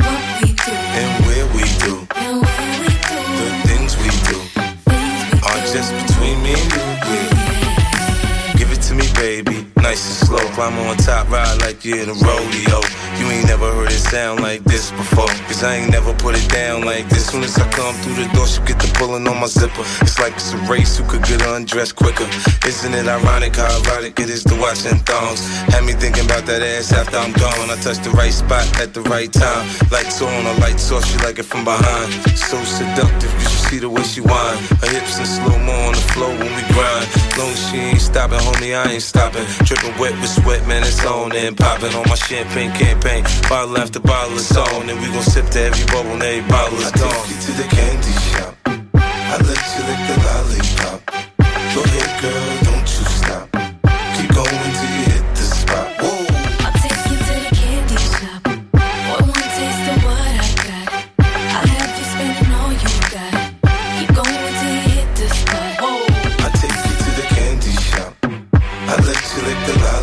And where we do. The things we do are just between me and you. Yeah. Give it to me, baby. Nice and slow. Climb on top, ride like you're in a rodeo. You ain't never heard it sound like this before. Cause I ain't never put it down like this. Soon as I come through the door, she get the pulling on my zipper. It's like it's a race who could get undressed quicker. Isn't it ironic how erotic it is to watch in thongs? Had me thinking about that ass after I'm gone. I touched the right spot at the right time. Lights on, a lights off, she like it from behind. So seductive, you should see the way she whine. Her hips in slow-mo on the floor when we grind. Long as she ain't stopping, homie, I ain't stopping. Dripping wet with sweat, man, it's on and popping on my champagne campaign. Bottle after bottle is on, and we gon' sip to every bubble and every bottle is gone. I take you to the candy shop. I let you lick the lollipop. Go ahead, girl, don't you stop. Keep going till you hit the spot. Whoa. I'll take you to the candy shop. One more taste of what I got. I'll have you spending all you got. Keep going till you hit the spot. Whoa. I take you to the candy shop. I let you lick the lollipop.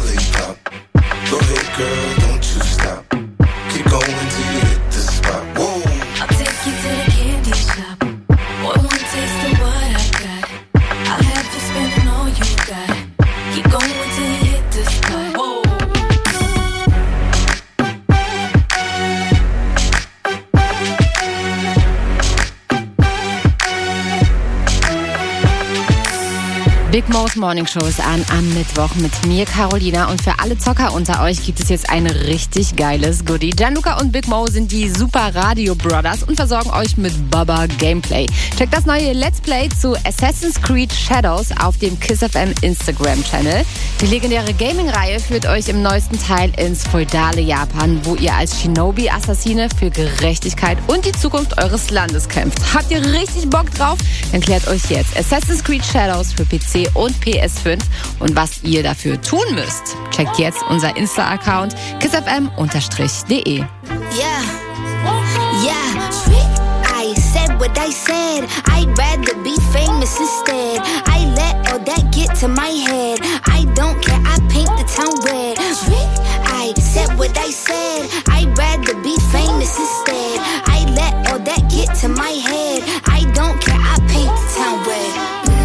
Big Mo's Morning Show ist an am Mittwoch mit mir, Carolina. Und für alle Zocker unter euch gibt es jetzt ein richtig geiles Goodie. Gianluca und Big Mo sind die Super Radio Brothers und versorgen euch mit Baba Gameplay. Checkt das neue Let's Play zu Assassin's Creed Shadows auf dem Kiss FM Instagram-Channel. Die legendäre Gaming-Reihe führt euch im neuesten Teil ins feudale Japan, wo ihr als Shinobi-Assassine für Gerechtigkeit und die Zukunft eures Landes kämpft. Habt ihr richtig Bock drauf? Dann klärt euch jetzt Assassin's Creed Shadows für PC und PS5 und was ihr dafür tun müsst. Checkt jetzt unser Insta-Account kissfm_de. Yeah, I said what I said. I'd rather be famous instead. I let all that get to my head. I don't care, I paint the town red. I said what I said. I'd rather be famous instead. I let all that get to my head. I don't care, I paint the town red.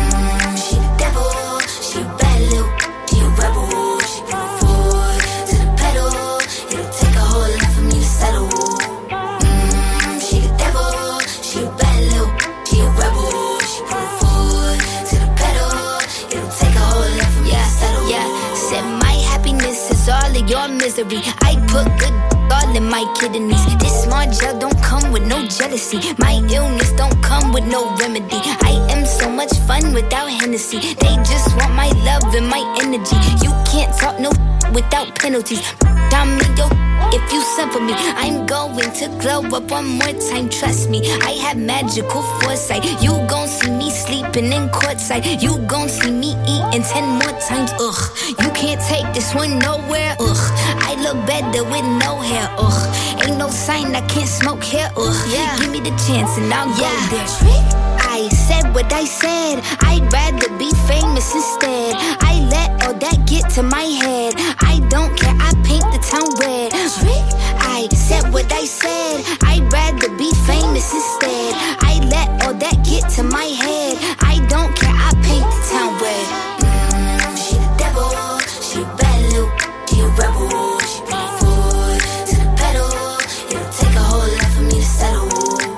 Your misery, I put good all in my kidneys. This smart gel don't come with no jealousy. My illness don't come with no remedy. I am so much fun without Hennessy. They just want my love and my energy. You can't talk no without penalties. I'm in your if you send for me. I'm going to glow up one more time, trust me. I have magical foresight. You gon' see me sleeping in courtside. You gon' see me eating 10 more times, ugh. You can't take this one nowhere, ugh. I look better with no hair, ugh. Ain't no sign I can't smoke here, ugh. Yeah. Give me the chance and I'll go there. I said what I said. I'd rather be famous instead. I let all that get to my head. I don't care, I paint the town red. I said what I said. I'd rather be famous instead. I let all that get to my head. I don't care, I paint the town red. She the devil, she a bad little, she a rebel. She put her foot to the pedal. It'll take a whole lot for me to settle.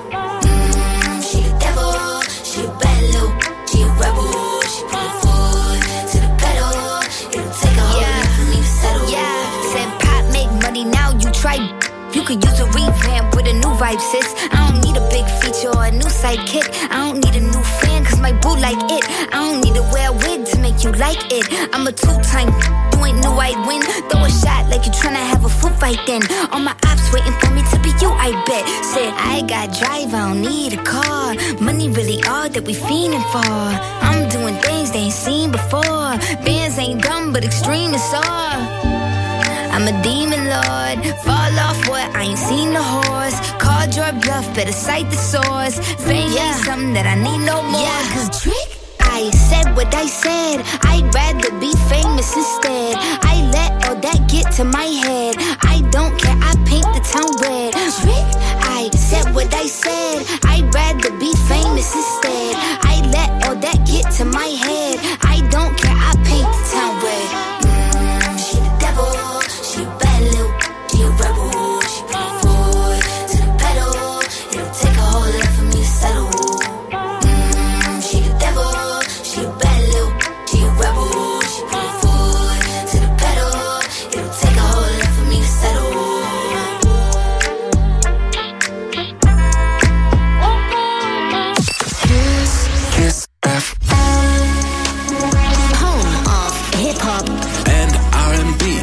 She the devil, she a bad little, she a rebel. She put her foot to the pedal. It'll take a whole lot for me to settle. Yeah, said pop make money now, you try. You could use a revamp with a new vibe, sis. I don't need a big feature or a new sidekick. I don't need a new fan, cause my boo like it. I don't need to wear a wig to make you like it. I'm a two-time, you ain't knew I'd win. Throw a shot like you tryna have a foot fight then. All my ops waiting for me to be you, I bet. Said, I got drive, I don't need a car. Money really all that we fiending for. I'm doing things they ain't seen before. Bands ain't dumb, but extreme is all. I'm a demon lord, fall off what, I ain't seen the horse. Called your bluff, better cite the source. Fame ain't something that I need no more. Cause trick, I said what I said. I'd rather be famous instead. I let all that get to my head. I don't care, I paint the town red. Trick, I said what I said. I'd rather be famous instead. I let all that get to my head. I don't care, I paint the town red. She the devil. She a bad little, she a rebel. She put her foot to the pedal. It'll take a whole lot for me to settle. She the devil, she a bad little, she a rebel. She put her foot to the pedal. It'll take a whole lot for me to settle. Kiss FM, home of hip hop and R&B.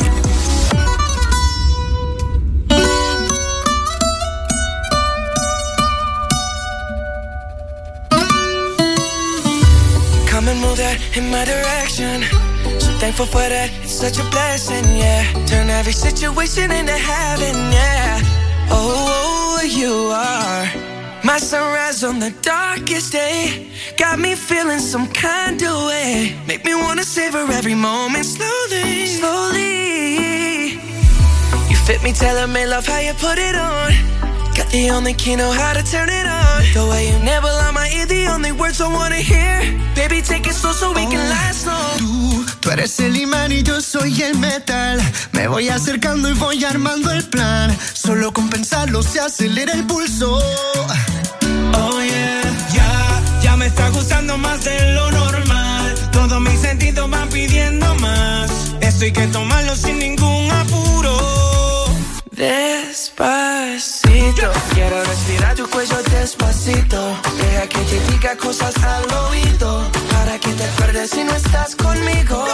Come and move that in my direction. So thankful for that, it's such a blessing, yeah. Turn every situation into heaven, yeah. Oh, you are my sunrise on the darkest day. Got me feeling some kind of way. Make me wanna savor every moment slowly, slowly. You fit me, tailor-made, love how you put it on. Got the only key, know how to turn it on. The way you never lie my ear, the only words I wanna hear. Baby, take it slow so we can last long. Tú eres el imán y yo soy el metal. Me voy acercando y voy armando el plan. Solo con pensarlo se acelera el pulso. Oh yeah, ya me está gustando más de lo normal. Todos mis sentidos van pidiendo más. Esto hay que tomarlo sin ningún apuro. Despacito, quiero respirar tu cuello despacito. Deja que te diga cosas al oído, para que te acuerdes si no estás conmigo.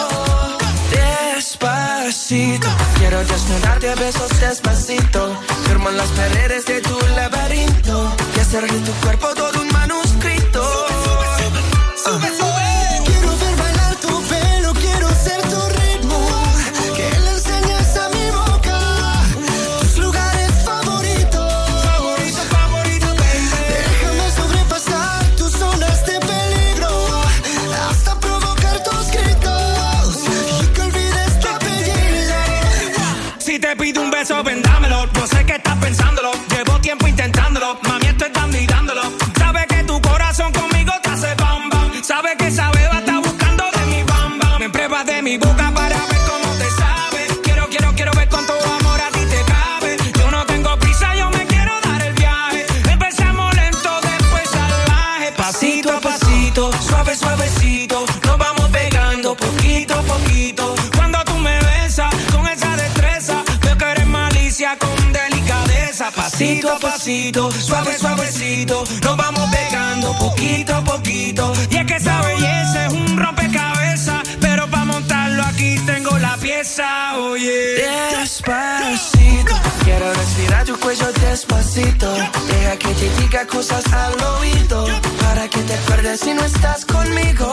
Despacito, quiero desnudarte a besos despacito. Firmo en las paredes de tu laberinto y hacer de tu cuerpo todo un manuscrito. Sube, sube, sube. Quiero ver bailar tu pelo, quiero ser tu ritmo. Que le enseñes a mi boca tus lugares favoritos. Favorito, favorito, baby. Déjame sobrepasar tus zonas de peligro, hasta provocar tus gritos y que olvides tu apellido. Si te pido un beso, vendámelo. Yo sé que estás pensándolo, llevo tiempo intentándolo. Mami, estoy dando y dándolo. Sabes que tu corazón conmigo te hace bam bam. Sabes que esa beba está buscando de mi bam bam. Me pruebas de mi boca para ver cómo te sabe. Quiero ver cuánto amor a ti te cabe. Yo no tengo prisa, yo me quiero dar el viaje. Empezamos lento, después salvaje. Pasito a pasito, suave, suavecito. Nos vamos pegando poquito a poquito. Cuando tú me besas con esa destreza, veo que eres malicia con delicadeza. Pasito a pasito, suave, suavecito. Nos vamos pegando poquito a poquito. Y es que esa belleza es un rompecabezas, pero para montarlo aquí tengo la pieza, oye. Despacito, quiero respirar tu cuello despacito. Deja que te diga cosas al oído, para que te acuerdes si no estás conmigo.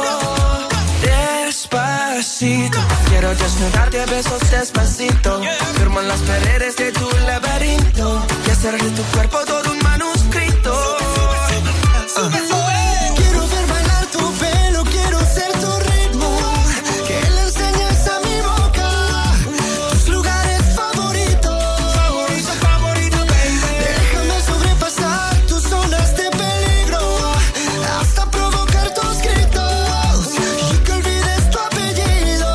Despacito, quiero desnudarte a besos despacito. Firmo en las paredes de tu laberinto y hacer de tu cuerpo todo un manuscrito. Sube, sube. Quiero ver bailar tu pelo, quiero ser tu ritmo. Que le enseñes a mi boca tus lugares favoritos. Favorito, favorito, baby. Déjame sobrepasar tus zonas de peligro, hasta provocar tus gritos y que olvides tu apellido.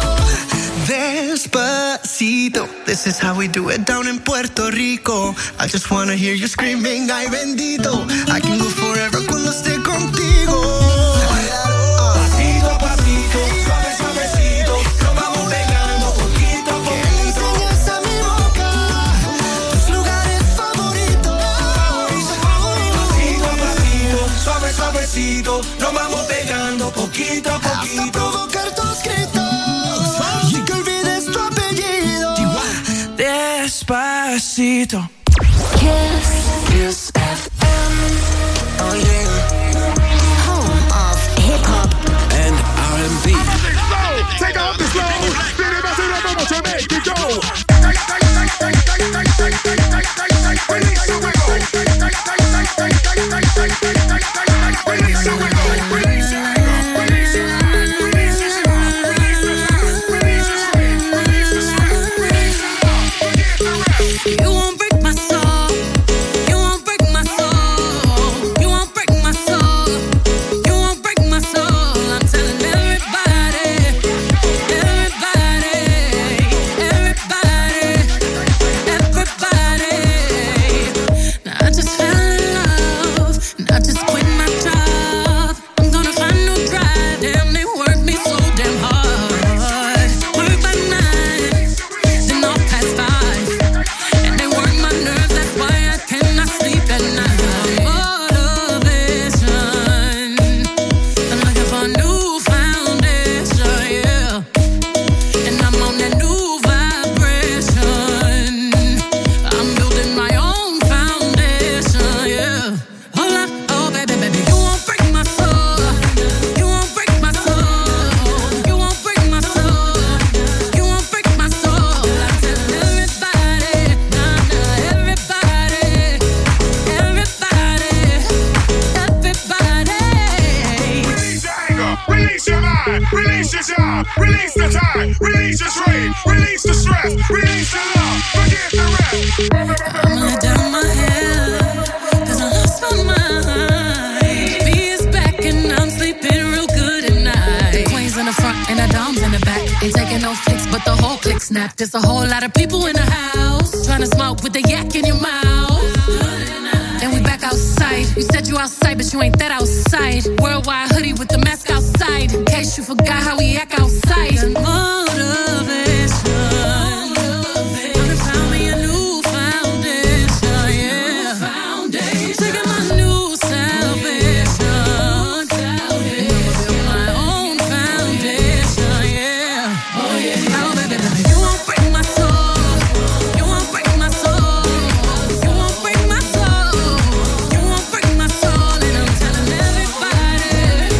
Despacito, this is how we do it down in Puerto Rico. I just wanna hear you screaming, ay bendito. I can go forever cuando esté contigo. Pasito a pasito, suave, suavecito. Nos vamos pegando poquito a Que le poquito. enseñes a mi boca tus lugares favoritos. Pasito a pasito, suave, suavecito. Nos vamos pegando poquito a Hasta poquito. provocar tus gritos y que olvides tu apellido. Despacito. Kiss FM. Oh yeah. Home of Hip Hop and R&B. Take off the slow. To make it go. Release the wiggle. Release the wiggle. Release the anger. Release the ride. Release the shock. Release the stress. Release the strain. Release the stress. Release the love. Forget the rest. You won't break my soul. You won't break my soul. You won't break my soul. You won't break my soul. I'm telling everybody, everybody, everybody, everybody. Now I just fell in love. And I just quit my job. I'm gonna find no drive. Damn, they work me so damn hard. Work by 9, then off past 5. And they work my nerves, that's why I cannot sleep at night. Motivation, I'm looking for a new foundation, yeah. And I'm on that new vibration. I'm building my own foundation, yeah. Hold up, oh baby, baby, you won't break my soul. You won't break my soul. You won't break my soul. You won't break my soul. I tell everybody, nah, nah, everybody, everybody, everybody. Release the anger. Release your mind. Release your job. Release the time. Release the strain. Release the stress. Release the love. Forget the rest. I'ma let down my head, 'cause I lost my mind. B is back and I'm sleeping real good at night. The queens in the front and the doms in the back. Ain't taking no flicks, but the whole click snap. There's a whole lot of people in the house trying to smoke with the yak in your mouth. And we back outside. You said you outside, but you ain't that outside. Worldwide hoodie with the mask outside. In case guess you forgot how we act outside. That motivation. Found me a new foundation, yeah. Taking my new salvation. Build my own foundation, yeah. Oh yeah. Now, baby, you won't break my soul. You won't break my soul. You won't break my soul. You won't break my soul. And I'm telling everybody,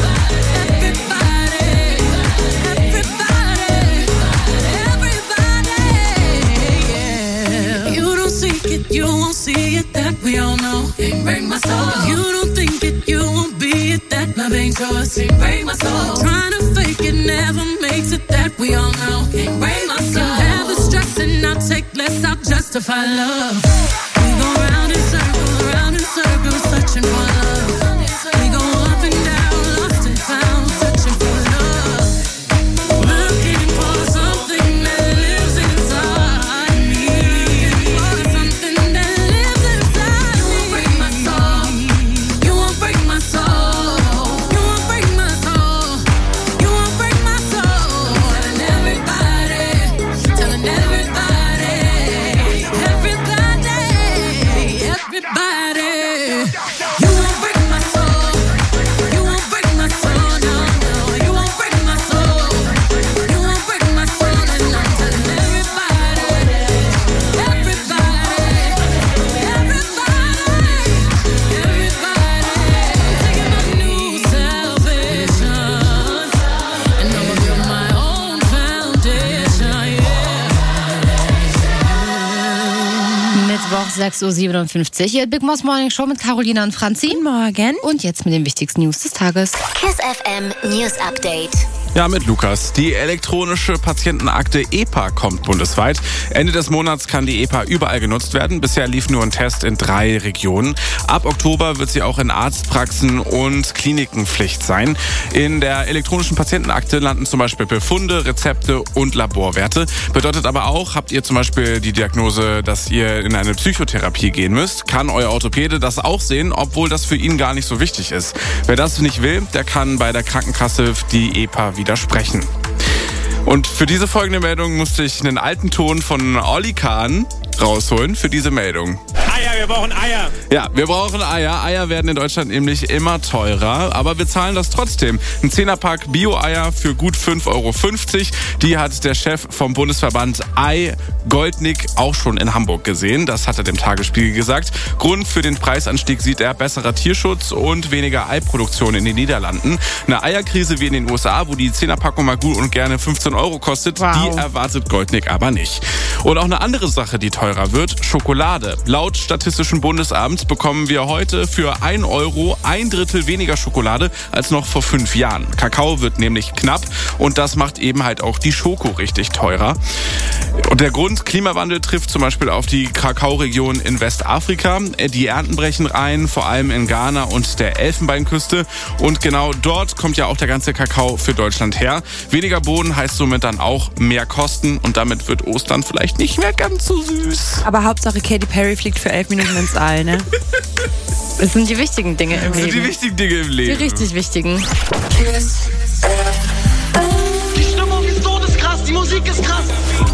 yeah. You don't seek it, you won't see it, that we all know. Can't break my soul. You don't think it, you won't be it, that love ain't yours. Can't break my soul. Trying to fake it never makes it, that we all know. Can't break my soul. Have the stress and I'll take less, I'll justify love. We go round in circles, searching for love. We go up and down, lost and found, searching for love. Looking for something that lives inside me. For something that lives inside me. You won't break my soul. You won't break my soul. You won't break my soul. You won't break my soul. Telling everybody, telling everybody, everybody. You won't break my soul. You won't break my soul. No, no. You won't break my soul. You won't break my soul. And I'm telling everybody, everybody, taking my new salvation, and I'ma build my own foundation, Mittwoch, 6:57 Uhr. Hier Big Moss Morning Show mit Carolina und Franzi. Morgen. Und jetzt mit den wichtigsten News des Tages. KISS FM News Update. Ja, mit Lukas. Die elektronische Patientenakte EPA kommt bundesweit. Ende des Monats kann die EPA überall genutzt werden. Bisher lief nur ein Test in 3 Regionen. Ab Oktober wird sie auch in Arztpraxen und Kliniken Pflicht sein. In der elektronischen Patientenakte landen zum Beispiel Befunde, Rezepte und Laborwerte. Bedeutet aber auch, habt ihr zum Beispiel die Diagnose, dass ihr in eine Psychotherapie gehen müsst, kann euer Orthopäde das auch sehen, obwohl das für ihn gar nicht so wichtig ist. Wer das nicht will, der kann bei der Krankenkasse die EPA widersprechen. Und für diese folgende Meldung musste ich einen alten Ton von Olli Kahn rausholen für diese Meldung. Eier, wir brauchen Eier. Ja, wir brauchen Eier. Eier werden in Deutschland nämlich immer teurer, aber wir zahlen das trotzdem. Ein 10er-Pack Bio-Eier für gut 5,50 Euro. Die hat der Chef vom Bundesverband Ei, Goldnick, auch schon in Hamburg gesehen. Das hat er dem Tagesspiegel gesagt. Grund für den Preisanstieg sieht er besserer Tierschutz und weniger Eiproduktion in den Niederlanden. Eine Eierkrise wie in den USA, wo die 10er-Packung mal gut und gerne 15 Euro kostet, die erwartet Goldnick aber nicht. Und auch eine andere Sache, die teurer wird, Schokolade. Laut Statistischem Bundesamt bekommen wir heute für 1 Euro 1/3 weniger Schokolade als noch vor 5 Jahren. Kakao wird nämlich knapp und das macht eben halt auch die Schoko richtig teurer. Und der Grund, Klimawandel trifft zum Beispiel auf die Kakaoregion in Westafrika. Die Ernten brechen ein, vor allem in Ghana und der Elfenbeinküste. Und genau dort kommt ja auch der ganze Kakao für Deutschland her. Weniger Boden heißt somit dann auch mehr Kosten und damit wird Ostern vielleicht nicht mehr ganz so süß. Aber Hauptsache Katy Perry fliegt für 11 Minuten ins All, ne? Das sind die wichtigen Dinge im Leben. Das sind die wichtigen Dinge im Leben. Die richtig wichtigen. Die Stimmung ist todeskrass, die Musik ist krass.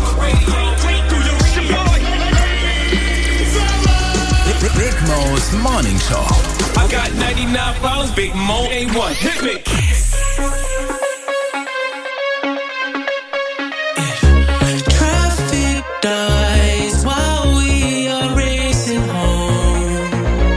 Big Mo's Morning Show. I got 99 problems, Big Mo ain't one. Hit me. Traffic dies while we are racing home.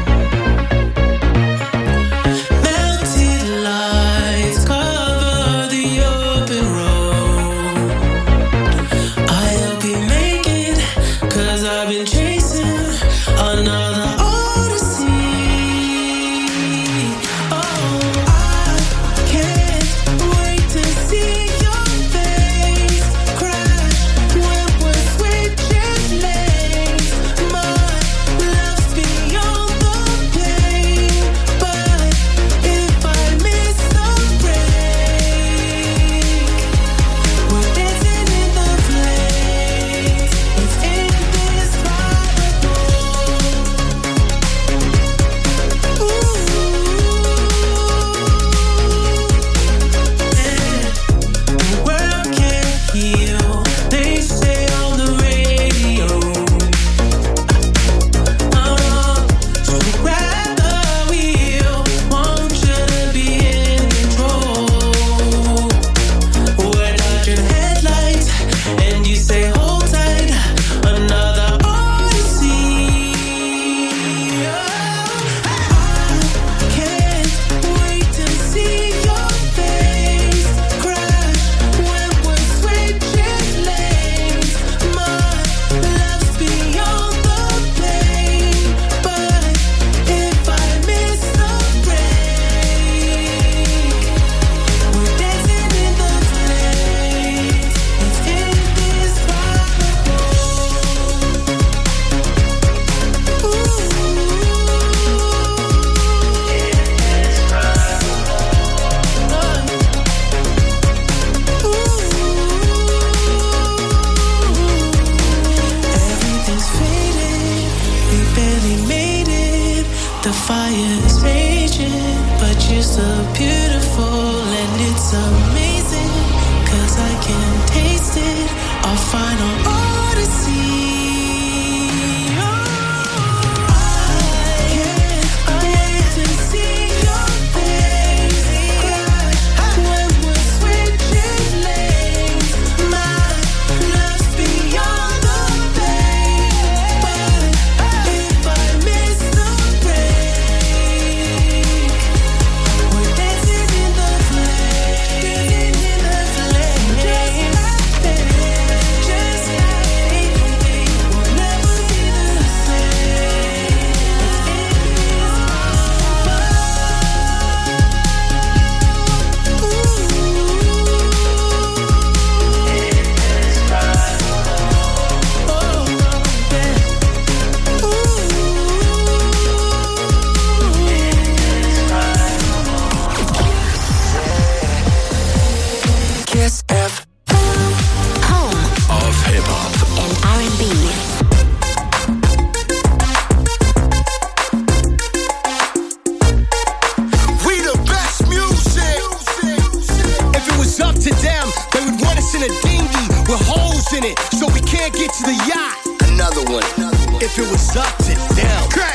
Melted lights cover the open road. I hope you make it, 'cause I've been chasing another odyssey. Oh, I can't wait to see your face crash when we're switching lanes. My love's beyond the pain, but if I miss the break, we're dancing in the flames. It's indescribable. barely made it. The fire is raging, but you're so beautiful and it's amazing. 'Cause I can taste it, our final odyssey. If it was up to them. Crack.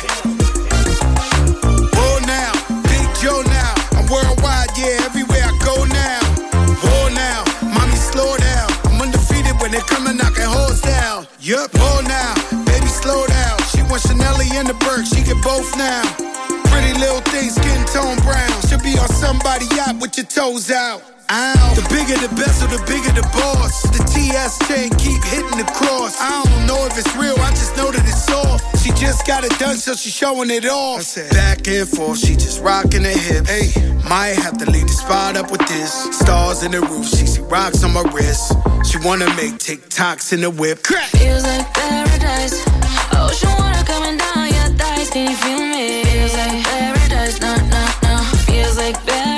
Whoa now, Big Joe now. I'm worldwide, yeah, everywhere I go now. Whoa now, mommy slow down. I'm undefeated when they come and knocking hoes down. Yup. Whoa now, baby slow down. She wants Chanelly and the Burke, she get both now. Pretty little thing, skin tone brown. She'll be on somebody's yacht with your toes out. Ow. The bigger the bezel, the bigger the boss. The TS chain keep hitting the cross. I don't know if it's real, I just know that it's soft. She just got it done, so she's showing it off. Back and forth, she just rocking her hips. Hey, might have to leave the spot up with this. Stars in the roof, she see rocks on my wrist. She wanna make TikToks in the whip. Crack. Feels like paradise. Ocean water coming down your thighs. Can you feel me? Feels like paradise. No, no, no. Feels like paradise.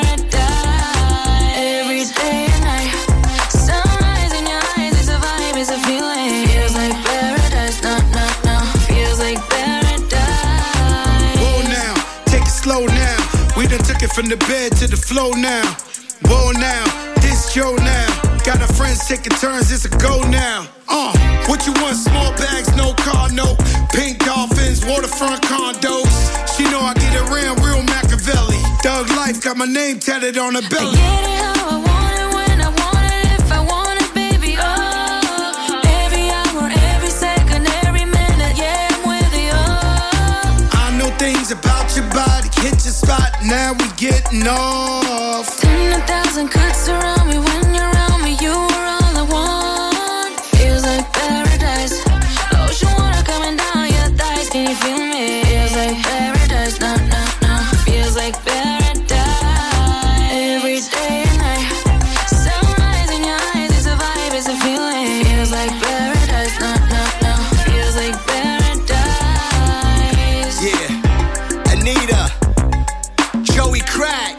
Took it from the bed to the floor now. Whoa now, this Joe now. Got our friends taking turns, it's a go now. What you want? Small bags, no car, no. Pink dolphins, waterfront condos. She know I get around real Machiavelli. Thug life, got my name tatted on her belly. I get it how I want it, when I want it, if I want it, baby, oh. Every hour, every second, every minute, yeah, I'm with you, oh. I know things about your body, hit your spot, now we getting off. 10,000 could surround me when you're around me, you are all I want. Feels like paradise. Ocean water coming down your thighs, can you feel me? Feels like paradise, no, no, no. Feels like paradise. Every day and night. Sunrise in your eyes, it's a vibe, it's a feeling. Feels like paradise, no, no, no. Feels like paradise. Yeah, Anita, Joey Crack,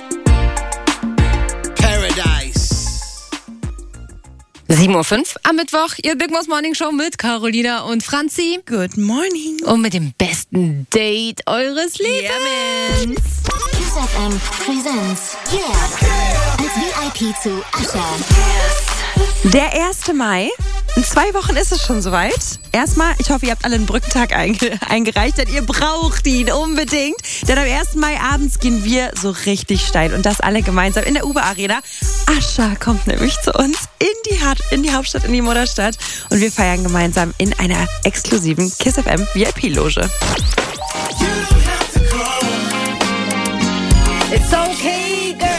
Paradise. 7:05 Uhr am Mittwoch, ihr Big Boss Morning Show mit Carolina und Franzi. Good morning. Und mit dem besten Date eures Lebens. Kiss FM Presents. Yeah. Als VIP zu Usher. Der 1. Mai. In 2 Wochen ist es schon soweit. Erstmal, ich hoffe, ihr habt alle einen Brückentag eingereicht, denn ihr braucht ihn unbedingt. Denn am 1. Mai abends gehen wir so richtig steil und das alle gemeinsam in der Uber Arena. Usher kommt nämlich zu uns in die Hauptstadt, in die Mutterstadt und wir feiern gemeinsam in einer exklusiven Kiss FM VIP-Loge. It's okay, girl.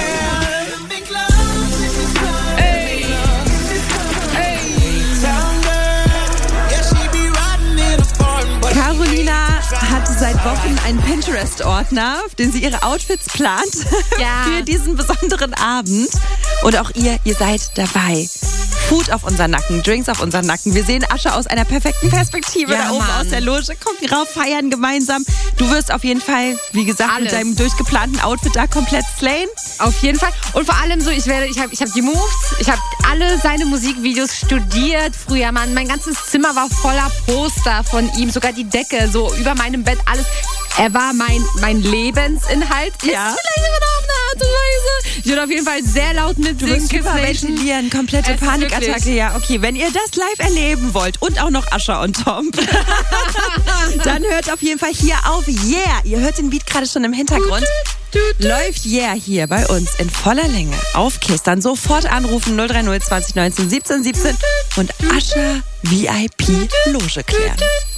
Carolina hat seit Wochen einen Pinterest-Ordner, auf den sie ihre Outfits plant für diesen besonderen Abend. Und auch ihr seid dabei. Food auf unseren Nacken, Drinks auf unseren Nacken. Wir sehen Ascha aus einer perfekten Perspektive da oben aus der Loge, gucken rauf, feiern gemeinsam. Du wirst auf jeden Fall, wie gesagt, mit deinem durchgeplanten Outfit da komplett slayen. Auf jeden Fall. Und vor allem so, ich habe die Moves, ich habe alle seine Musikvideos studiert früher, Mann. Mein ganzes Zimmer war voller Poster von ihm, sogar die Decke, so über meinem Bett, alles. Er war mein Lebensinhalt. Ja. Vielleicht aber noch auf eine Art und Weise. Ich würde auf jeden Fall sehr laut mitsingen. Du wirst ventilieren, komplette Panikattacke. Ja, okay. Wenn ihr das live erleben wollt und auch noch Ascha und Tom, dann hört auf jeden Fall hier auf Yeah. Ihr hört den Beat gerade schon im Hintergrund. Läuft Yeah hier bei uns in voller Länge auf KISS. Dann sofort anrufen 030 20 19 17 17 und Ascha VIP Loge klären.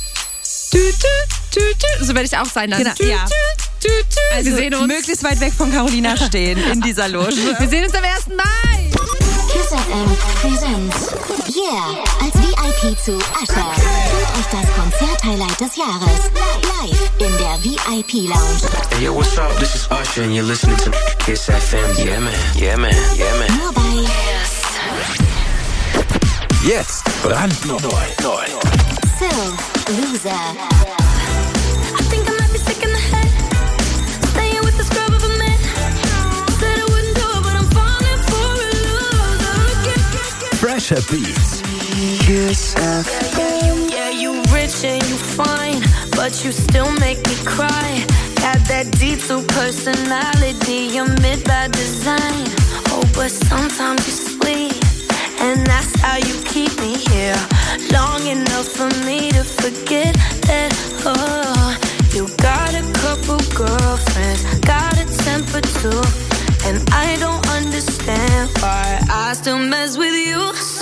So werde ich auch sein dann. Genau, ja. Also wir sehen uns möglichst weit weg von Carolina stehen in dieser Loge. Wir sehen uns am 1. Mai. KISS FM presents Yeah als VIP zu Ascha. Holt euch das Konzert-Highlight des Jahres live in der VIP-Lounge. Hey, yo, what's up? This is Usher and you're listening to KISS FM. Yeah, man. Yeah, man. Yeah, man. Nur bei Jetzt brandneu. Sil, Loser. I think I might be sick in the head. Staying with the scrub of a man. Said I wouldn't do it, but I'm falling for a loser. Fresher Beats. KISS FM. Yeah, you rich and you fine, but you still make me cry. Got that D2 personality, you're mid by design. Oh, but sometimes you're sweet, and that's how you keep me here. Long enough for me to forget that, oh, you got a couple girlfriends, got a temper too, and I don't understand why I still mess with you.